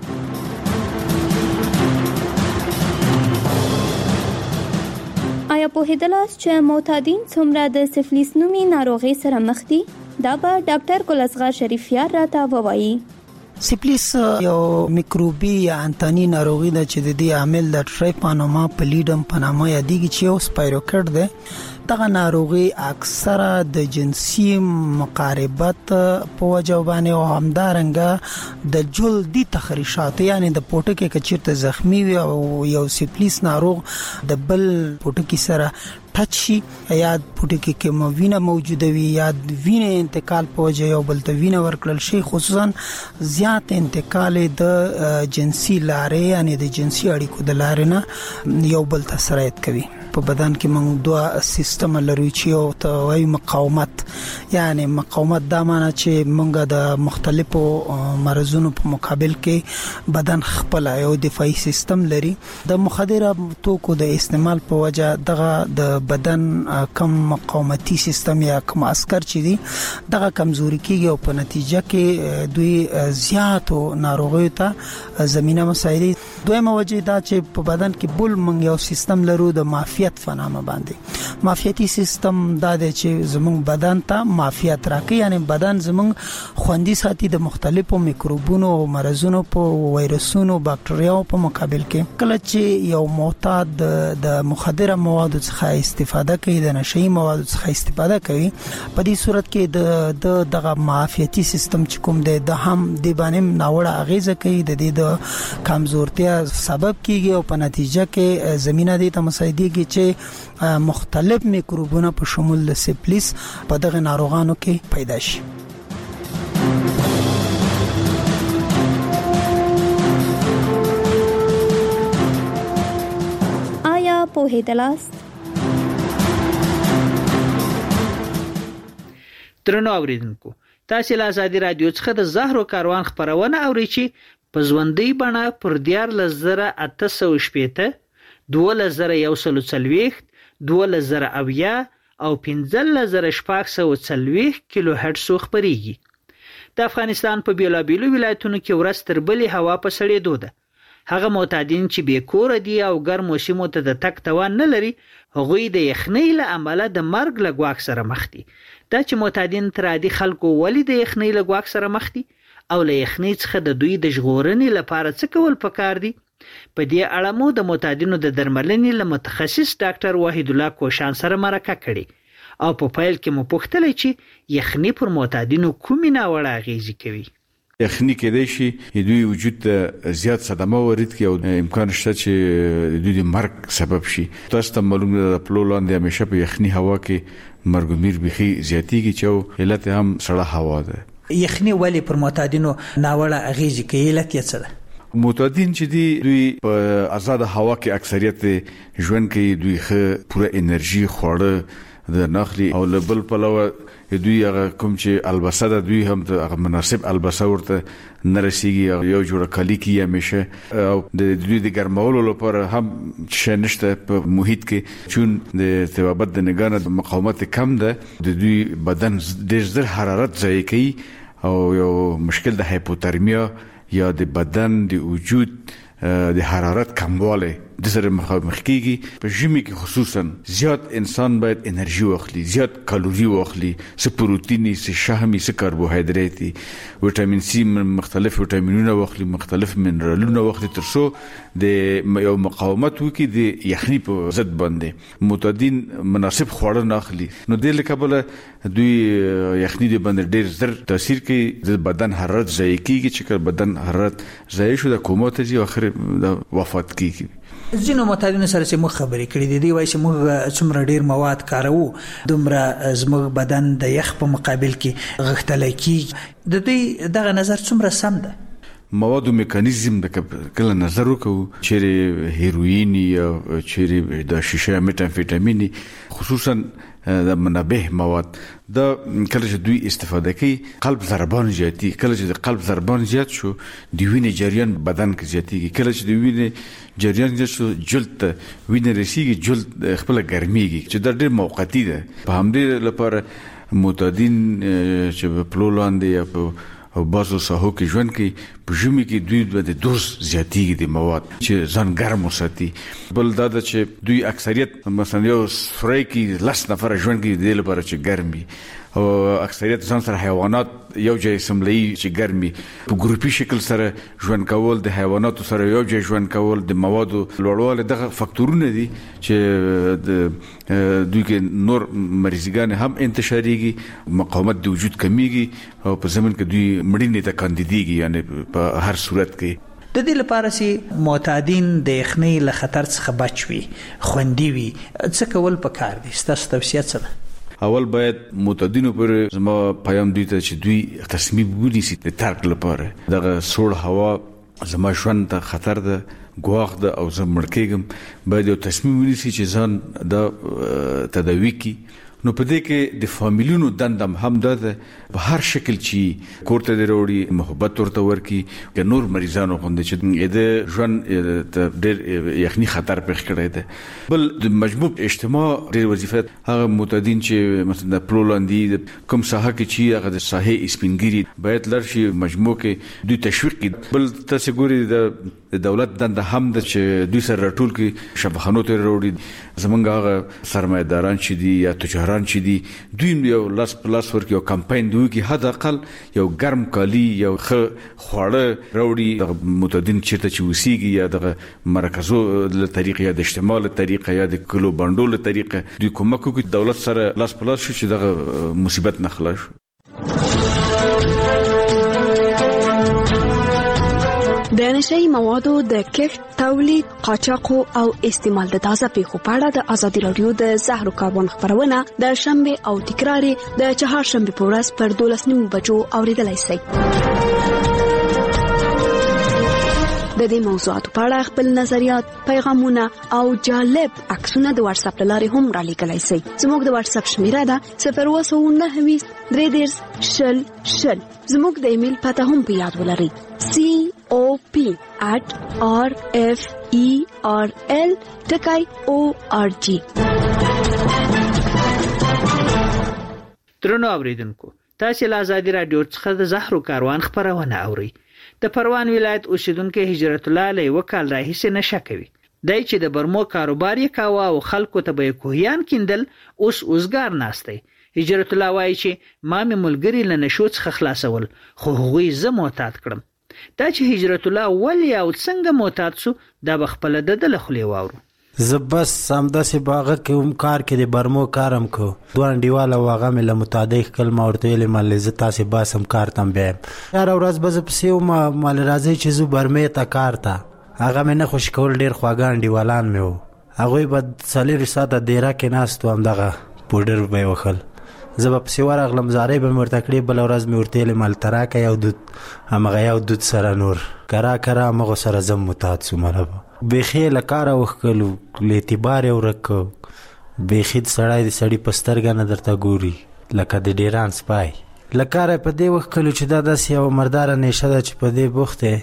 آیا پوهیدلاست چې معتادین څومره د سفلیس نومي ناروغي سره مخ دي؟ دا به ډاکټر ګل اصغر شریفیار راته ووایي. سفلیس یو میکروبي یا انتاني ناروغي ده چې د دې عامل د ټریپانوما پلیډم په نامه یادېږي چې یو سپایروکټ ده. دغه ناروغي اکثره د جنسي مقاربت په وجه باندې او همدارنګه د جلدي تخریشات یعنی د پوټکي کچیرته زخمی وي او یو سفلیس ناروغ د بل پوټکی سره ټچ شي یا پوټکی کې مو وینه موجوده وي یا وینه انتقال په وجه یو بل ته وینه ورکړل شي، خصوصا زیات انتقال د جنسي لارې یعنی د جنسي اړیکو د لارې نه یو بل ته سرایت کوي. په بدن کې موږ دوه سیستم لرو چې یو ته وایي مقاومت، یعنی مقاومت دا معنی چې موږ د مختلفو مرزونو په مقابل کې بدن خپل یو دفاعي سیستم لري. د مخدره توکو د استعمال په وجه دغه د بدن کم مقاومتي سیستم یا کم عسكر چې دي دغه کمزوري کیږي او په نتیجه کې دوی زیاتو ناروغیو ته زمينه مسایل. دویمه وجه دا چې په بدن کې بل موږ یو سیستم لرو د معافیت فنامه باندې. معافیتي سیستم دا دی چې زموږ بدن ته معافیت راکړي، یعنی بدن زموږ خوندي ساتي د مختلفو میکروبونو او مرزونو په وایرسونو بکټریاو په مقابل کې. کله چې یو معتاد د مخدره موادو څخه استفاده کوي، د نشئی موادو څخه استفاده کوي، په دې صورت کې د دغه معافیتي سیستم چې کوم دی د هم د باندې ناوړه اغیزه کوي، د دې د کمزورتیا سبب کیږي او په نتیجه کې زمينه دي ته مساعدېږي چې مختلف میکروبونه په شمول د سفلیس په دغه ناروغانو کې پیدا شي. آیا پوهیدلاست؟ درنو اوریدونکو، تاسو له آزادي رادیو څخه د زهرو کاروان خبرونه اورئ چې په ژوندۍ بڼه پر دیارلس زره اته سوه شپېته، دولس زره یو سل څلوېښت، دولس زره اویا او پنځلس زره شپږ سوه څلوېښت کیلو هرټز خپریږي. د افغانستان په بیلابیلو ولایتونو کې ورځ تر بلې هوا په سړېدو ده. هغه معتادین چې بې کوره دي او ګرمو سیمو ته د تګ توان نه لري، هغوی د یخنۍ له امله د مرګ له ګواښ سره مخ دي. دا چې معتادین تر عادي خلکو ولې د یخنۍ له ګواښ سره مخ دي او له یخنۍ څخه د دوی د ژغورنې لپاره څه کول پکار دي، په دې اړه مو د معتادینو د درملنې له متخصص ډاکټر وحید الله کوشان سره مرکه کړې او په پیل کې مو پوښتلې چې یخنۍ پر معتادینو کومې ناوړه اغېزې کوي. یخني کېدای شي دوی وجود ته زیات صدمه ورید کې او امکان شته چې دوی د مرګ سبب شي. تاسو ته معلومه ده په لاندې همیشه په یخني هوا کې مرګ میر بخي زیاتیږي چې علت هم سړه هوا ده. یخني ولی پر معتادینو ناوړه اغېزې کوي، علت یې څه ده؟ معتادین چې دی دوی په آزاد هوا کې اکثریت ژوند کوي، دوی ښه پوره انرژي خوړه د نخلي او لبل پلوه دوی هغه کوم چې البسه ده دوی هم د مناسب البسه ورته نه رسیږي، یو جوړه کالی کې همیشه او د دوی د ګرمولو لپاره هم چې نشته په محیط کې، چون د ثوابت د نگانه د مقاومت کم ده، د دوی بدن ډېر زر حرارت ضایع کوي او یو مشکل د هایپوترمیا یا د بدن د وجود د حرارت کمواله د سره مخامخ کیږي. په ژمي کې خصوصا زیات انسان باید انرژي واخلي، زیات کالوري واخلي، څه پروتیني، څه شحمي، څه کاربوهایدریتي، وټامین سي، مختلف وټامینونه واخلي، مختلف منرالونه واخلي تر څو د یو مقاومت وکړي د یخني په ضد باندې. معتادین مناسب خواړه نه اخلي نو د لکبل دوی یخني د باندې ډېر زر تاثیر کوي، د بدن حرارت ضایع کیږي، چې بدن حرارت ضایع شو د کومه ته ځي اخر د وفات کیږي. ځینو معتادینو سره چې موږ خبرې کړې دي، دوی وایي چې موږ څومره ډېر مواد کاروو دومره زموږ بدن د یخ په مقابل کې غښتلی کیږي. د دوی دغه نظر څومره سم ده؟ موادو میکانیزم د کله نظر وکړو چې هیروین یا چې د شیشه میتامفیټامین خصوصا د منبه مواد دا کله چې دوی استفاده کوي قلب ضربان زیاتی، کله چې د قلب ضربان زیات شو د وینې جریان بدن کې زیاتیږي، کله چې د وینې جریان زیات شو جلد ته وینې رسیږي، جلد خپل ګرمیږي چې دا ډېر موقتی ده. په همدې لپاره معتادین چې په لاندې یا په او بازو ساحو کې ژوند کوي، په ژمي کې دوی د دوز زیاتیږي د مواد چې ځان ګرم وساتي. بل دا ده چې دوی اکثریت مثلا یو سوري کې لس نفر ژوند کوي د لپاره چې ګرمي، او اکثریت ځان سره حیوانات یو ځای سملي چې ګرمي، په ګروپي شکل سره ژوند کول، د حیواناتو سره یو ځای ژوند کول، د موادو لوړوالی، دغه فاکتورونه دي چې د دوی کې نور مریضګان هم انتشاريږي، مقاومت د وجود کمیږي او په زمين کې دوی مړینې ته کاندیديږي. یعنی په هر صورت کې د دې لپاره چې معتادین د یخنۍ له خطر څخه بچ وي، خوندي وي، څه کول پکار دي؟ ستاسو توصیه څه ده؟ اول باید معتادینو پر زما پیام دوی ته چې دوی تصمیم ونیسي د ترک لپاره. دغه سوړ هوا زما ژوند ته خطر ده، ګواښ ده او زه مړ کېږم. باید یو تصمیم ونیسي چې ځان دا تداوي کړي. نو په دې کې د فامیلونو دندم هم ده په هر شکل چې کوړه د وروړي محبت ورته ورکي، که نور مریضانو غوندې چې د ژوند ته ډېر یخني خطر پېښ کړی ده. بل د مجموع اجتماع ډېر وظیفه هغه معتادین چې مثلا د پلولاندي کوم ساحه کې چې هغه د ساحې سپینګری باید لرشي مجموع کې دوی تشویق کړي. بل تاسو ګوري د دولت دنده هم ده چې دوی سره راټول کړي، شفاخانو ته وروړي، زمونږ هغه سرمایداران چې دي یا تجاران چې دي دوی یو لاس پلاس ورکي او کمپاین دوی کې حد اقل یو ګرم کالی، یو ښه خواړه راوړي د معتادین چیرته چې وسیږي، یا د مرکزو له طریقې یا د اجتماع له طریقې یا د کلو بانډو له طریقې دوی کومک وکړي دولت سره لاس پلاس شي چې دغه مصیبت نه خلاص شي. د نشئی موادو د کښت، تولید، قاچاق او استعمال د تازه پیښو په اړه د ازادي رادیو د زهرو کاربن خبرونه د شنبه او تکرار د چهارشنبه په ورځ پر دولس نیمو بجو اوریدلای شئ. د دې موضوعاتو په اړه خپل نظریات، پیغامونه او جالب عکسونه د واتس اپ لارې هم را لیږلای شئ. زموږ د واتس اپ شمیره ده صفر اووه سوه نهه ویشت درې دېرش شل شل. زموږ د ایمیل پته هم په یاد ولرئ سی او پی at r f e r l ټکای او ار جی. درنو اوریدونکو، تاسو له آزادي رادیو څخه د زهرو کاروان خبرونه اورئ. د پروان ولایت اوسیدونکو هجرت الله له وکال راهیسه نشه کوي. دای چې د برمو کاروبار یې کاوه او خلکو ته به کوهیان کیندل، اوس اوسګار ناشته. هجرت الله وایي چې ما مې ملګری له نشو څخه خلاصول، خو هغوی زه معتاد کړم. دا چې هجرت الله ولی او څنګه معتاد سو، دا بخپل د دل خلی واورو. زه بس سمداسې باغه کې هم کار کې د برمو کارم کو دوه انډیواله واغه مې له متادیق کلمه ورته ویلې مالې زه تاسې باسم کار ته بیم هره ورځ به زه پسې وم مالې راځئ چې زه برمې ته کار ته هغه مې نه خوشي کول ډېر خواږه انډیوالان مې وو هغوی به څلېروي ساعته دیره کې ناست و همدغه پوډر به یې وښل زه به پسې ورغلم زارۍ به مې ورته کړې بله ورځ مې ورته ویلې مالې ته راکړه یو دود همغه یو دود سره نور کرا کرا همغو سره زه متاد سوم هلته بیخي له کاره وښکلو له اعتبار یې ورک کړو بیخي سړی د سړي په سترګه نه درته ګوري لکه د ډیران سپای له کاره یې په دې وښکلو چې دا داسې یوه مرداره نیشه ده چې په دې بوخت دی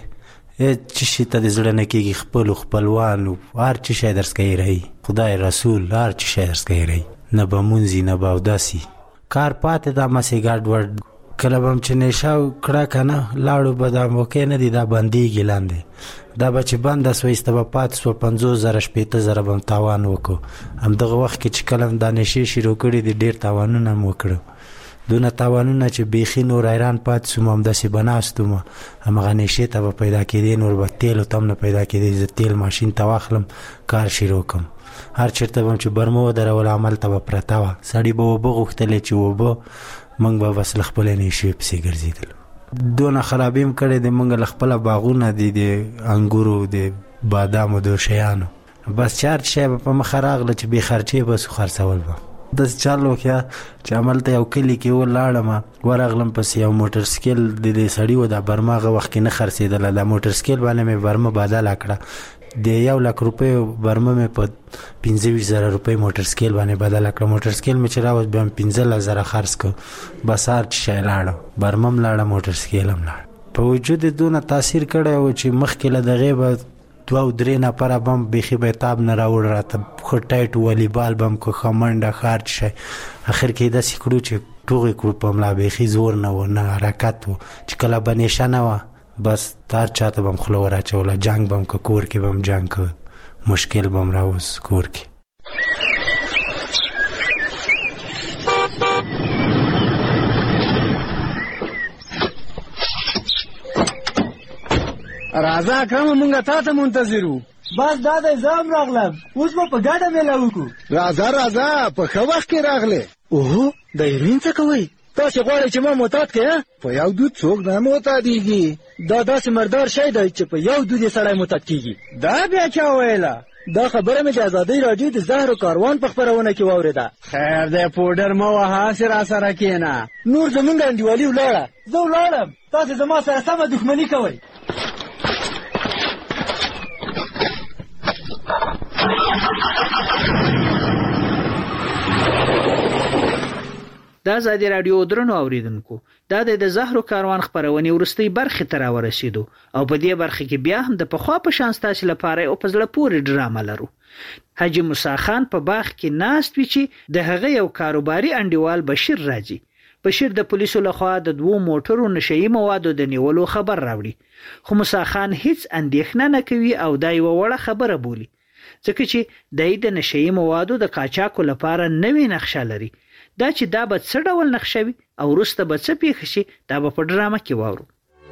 څه شي ته د زړه نه کېږي خپلو خپلوانو هر څه شی درڅخه هېروي خدای رسول هر څه شی درڅخه هېروي نه به مونځي نه به اوداسي کار پاتې دا مسې ګډ وډ کله به هم چې نیشه کړه که نه لاړو به دا موقع نه دي دا بندېږي لاندې دا به چې بنده سوه ایسته به پاتې سوه پنځوس زره شپېته زره به هم تاوان وکړو همدغه وخت کې چې کله هم دا نشې شروع کړي دي ډېر تاوانونه هم وکړو دونه تاوانونه چې بیخي نور حیران پاتې سوم همداسې به ناست وم همغه نیشې ته به پیدا کېدې نور به تیلو ته هم نه پیدا کېدې زه تیل ماشین ته واخلم کار شروع کړم هر چېرته به هم چې برمه ودرول عمل ته به پرته وه سړي به اوبه غوښتلې چې اوبه موږ به بس له خپلې نیشې پسې ګرځېدلو دونه خرابي هم کړی دی موږ له خپله باغونه دي د انګورو د بادامو د شیانو بس چې هر شی به په مخه راغله چې بې خرچې به سو خرڅول به داسې چل وکړه چې هملته یو کلي کې ولاړم ورغلم پسې یو موټر سکیل د دې سړي و دا برمه هغه وخت کې نه خرڅېدله دا موټر سکیل باندې مې برمه بدله کړه د یو لک روپیو برمه مې په پنځه ویشت زره روپۍ موټر سکیل باندې بدله کړه موټر سکیل مې چې راوست بیا مې پنځلس زره خرڅ کړه بس هر څه شی لاړه برمه هم لاړه موټر سکیل هم لاړه په وجود یې دونه تاثیر کړی و چې مخکې له دغې به دوه او درې نفره به هم بیخي به یې تاب نه راوړ راته ښه ټایټ والیبال به هم که ښه منډه ښه هر څه شی اخر کې یې داسې کړو چې ټوغې کړو په ملا بیخي زور نه و نه حرکت و چې کله به نیشه نه وه بس هر چاته به هم خوله ور اچوله جنګ به هم که کور کې به هم جنګ که مشکل به هم راوز کور کې راځه اکرمه مونږ تا ته منتظر وو بس دا دی زه هم راغلم اوس به په ګډه میله وکړو راځه راځه په ښه وخت کې راغلې اوهو د هیروین څه کوئ تاسې غواړئ چې ما معتاد کړې په یو دود څوک نه معتادېږي دا داسې مردار شی دی چې په یو دود یې سړی معتاد کېږي دا بیا چا ویله دا خبره مې د ازادۍ راډیو د زهرو کاروان په خپرونه کې واورېده خیر دی پوډر مه وهه هسې را سره کښېنه نور زمونږ انډیوالي ولاړه زه ولاړم تاسې زما سره سمه دښمني کوئ دا ازادي رادیو درنو اوریدونکو دا د زهرو کاروان خبرونه ورستۍ برخه تر ورسېدو او په دې برخه کې بیا هم د پخوا په شان ستاسو لپاره او په زړه پورې ډرامه لرو حاجی موسی خان په باغ کې ناست وی چې د هغه یو کاروباري انډیوال بشیر راځي بشیر د پولیسو لخوا د دوو موټرو نشئی موادو د نیولو خبر راوړي خو موسی خان هیڅ اندېښنه نه کوي او دا یو وړه خبره بولي ځکه چې د نشئی موادو د قاچاقو لپاره نوې نقشه لري دا چې دا به څه ډول نقشه وي او وروسته به څه پیښ شي دا به په ډرامه کې واورو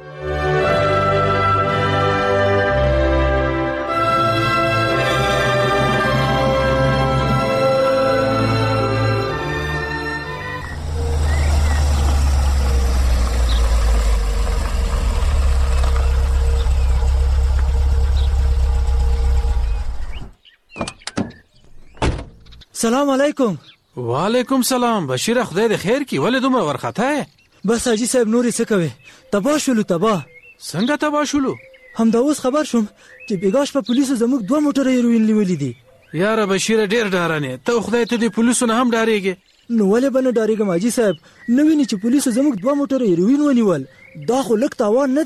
سلام علیکم وعلیکم سلام بشیر خدای دې خیر کی ولې دومره ورخته یې بس حاجی صاحب نورې څه کوي تباه شولو تباه څنګه تباه شولو همدا اوس خبر شوم چې بیګاش په پولیسو زموږ دوه موټره هیروین نیولي دي یاره بشیر ډیر ډارنې ته خدای ته دې پولیسو نه هم ډارېږې نو ولې به نه ډارېږم حاجي صاحب نه ویني چې پولیسو زموږ دوه موټره هیروین ونیول دا خو لږ تاوان نه دی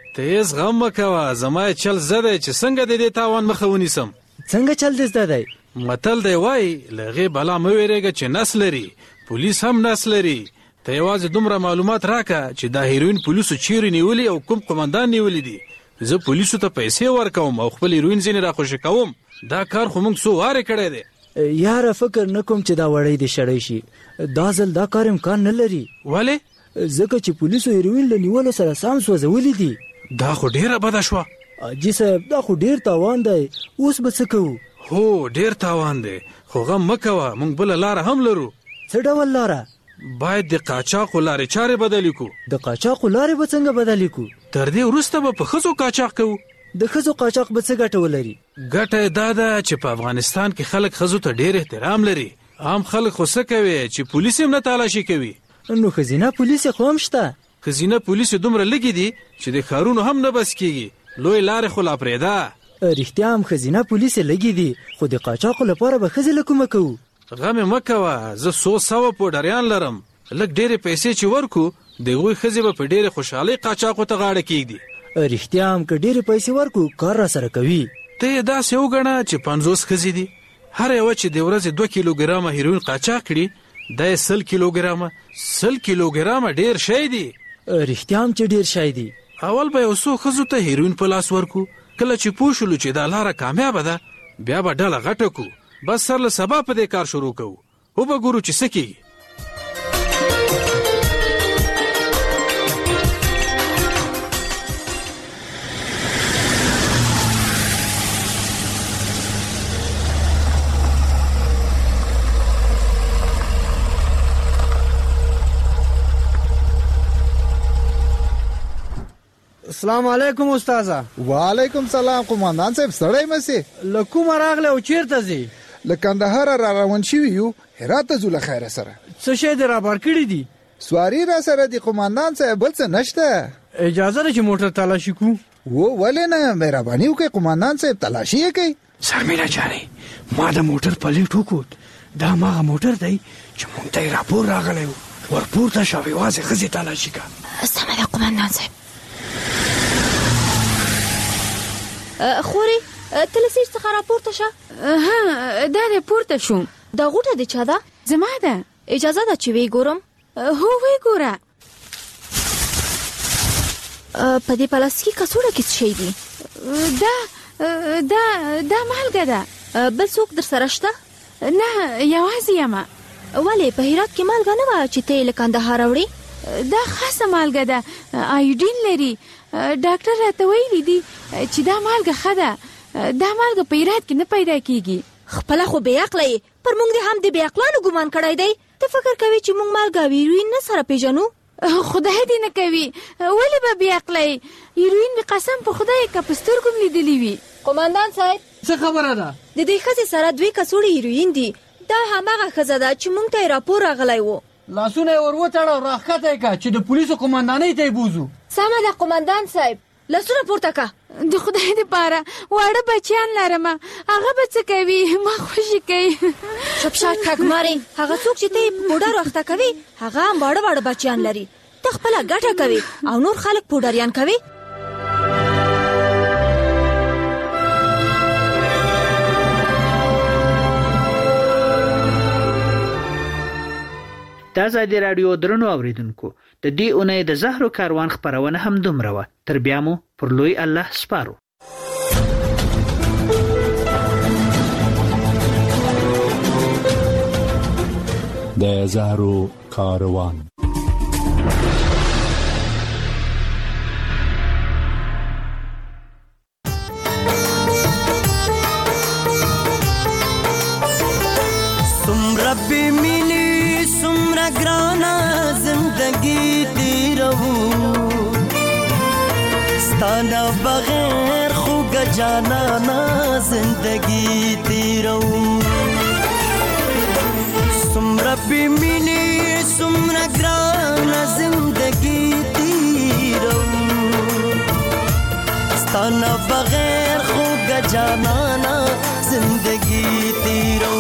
تیز غم مکوه، زما چل زده چې څنګه د دې تاوان مخه ونیسم. څنګه چل دې زده دی؟ متل دی وای لغې بلا مه ویرېږه چې نس لري، پولیس هم نس لري. ته یوازې دومره معلومات راکه چې دا هیروین پولیسو چیرې نیولي او کوم قمندان نیولي دي. زه پولیسو ته پیسې ورکوم او خپل هیروین ځینې راخوشي کوم. دا کار خو موږ څو وارې کړی دی. یاره فکر نه کوم چې دا وړی دې شړی شي. دا ځل دا کار امکان نه لري. ولې؟ ځکه چې پولیسو هیروین له نیولو سره سام سوځولي دي. دا خو ډیره بده شوه. حاجي صاحب دا خو ډیر تاوان دی، اوس به څه کوو؟ هو ډیر تاوان دی، خو غم مه کوه، موږ بله لاره هم لرو. څه ډول لاره؟ باید د قاچاقو لارې چارې بدلې کړو. د قاچاقو لارې به څنګه بدلې کړو؟ تر دې وروسته به په ښځو قاچاق کوو. د ښځو قاچاق به څه ګټه ولري؟ ګټه یې دا ده چې په افغانستان کې خلک ښځو ته ډیر احترام لري. عام خلک خو څه کوي چې پولیس هم نه تالاشي کوي. نو ښځینه پولیس خو هم شته. ښځینه پولیس دومره لږې دي چې د ښارونو هم نه بس کېږي. لوی لارې خو لا پرېږده. رښتیا هم ښځینه پولیس لږې دي، خو د قاچاقو لپاره به ښځې له کومه کوو؟ غم یې مه کوه، زه څو سوه پوډریان لرم. لږ ډېرې پیسې چې ورکو د هغوی ښځې به په ډېرې خوشحالۍ قاچاقو ته غاړه کېږدي. رښتیا هم که ډېرې پیسې ورکو کار را سره کوي. ته یې داسې وګڼه چې پنځوس ښځې دي، هر یوه چې د ورځې دوه کیلوګرامه هیروین قاچاق کړي دا یې سل کیلوګرامه. سل کیلوګرامه ډېر شی دی. رښتیا هم چې ډېر شی دی. اول به یو څو ښځو ته هیروین په لاس ورکو، کله چې پوه شولو چې دا لاره کامیابه ده بیا به ډله غټه کو. بس سر له سبا په دې کار شروع کوو، و به ګورو چې څه کېږي. السلام علیکم استاذه. وعلیکم سلام قومندان صاحب. سړی مسي له کومه راغلی او چیرته ځې؟ له کندهاره را روان شوي یو، هرات ته ځو له خیره سره. څه شی دې رابار کړي دي؟ سواري را سره دي قومندان صاحب، بل څه نشته. اجازه ده چې موټر تلاشي کو؟ و ولې نه، مهرباني وکړئ قومندان صاحب، تلاشي یې کوي. شرمیلا جانې ما د موټر پلیټ وکوت، دا هماغه موټر دی چې مونږ ته یې راپور راغلی و. ورپورته شو، یوازې ښځې تلاشي کا. سمه ده قومندان صاحب. خوري ته له سیټ څخه راپورته شه. ها دا دې پورته شوم. دا غوټه دې چا ده؟ زما ده. اجازه ده چې وی ګورم؟ هو وی ګوره. په دې پلاستیکي کڅوړه کې څه شی دي؟ دا دا دا مالګه ده. بل څوک در سره شته؟ نه یوازې یم. ولې په هرات کې مالګه نه وه چې ته یې له کندهار وړې؟ دا خاصه مالګه ده، آیوډین لري. ډاکټر راته ویلي دي چې دا مالګه ښه ده. دا مالګه په هرات کې نه پیدا کېږي. خپله خو بې عقله یې، پر موږ دې هم د بې عقلانو ګمان کړی دی. ته فکر کوې چې موږ مالګه او هیروین نه سره پېژنو؟ خدای دې نه کوي، ولې به بې عقله یې؟ هیروین مې قسم په خدای که په سترګو مې لیدلي وي. قومندان صاحب څه خبره ده؟ د دې ښځې سره دوې کڅوړې هیروین دي. دا هماغه ښځه ده چې موږ ته یې راپور راغلی و. لاسونه یې ور وتړه او راښکته یې که چې د پولیسو قومندانۍ ته یې بوځو. سمه ده قومندان صاحب، لاسونه پورته که. د خدای دپاره واړه بچیان لرمه، هغه به څه کوي؟ ما خوشي کوي. چپشاټ کږمارې، هغه څوک چې ته یې په پوډر اخته کوي هغه هم واړه واړه بچیان لري. ته خپله ګټه کوي او نور خلک پوډریان کوي. د ازادي راډیو درنو اوریدونکو، د دې اونۍ د زهرو کاروان خپرونه هم دومره وه. تر بیا مو پر لوی الله سپارو. د زهرو کاروان. سمره بی ملی سمره گرانا زندگی تیرو، ستانا بغیر خوگ جانانا زندگی تیرو. سمره بی ملی سمره گرانا زندگی تیرو، ستانا بغیر خوگ جانانا زندگی تیرو.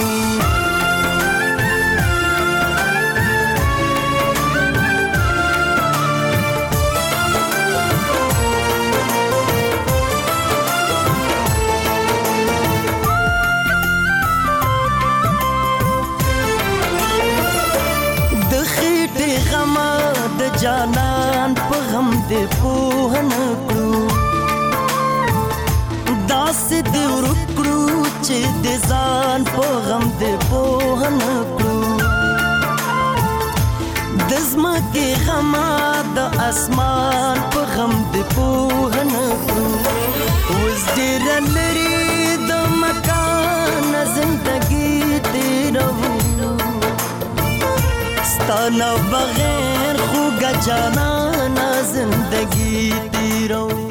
چې د ځان په غم دې پوه نه کړو د ځمکې غمه د اسمان په غم دې پوه نه کړو اوس ډېره لرې د مکان زندګي تېروو ستا نه بغیر خوږه جانانه زندګي تېروو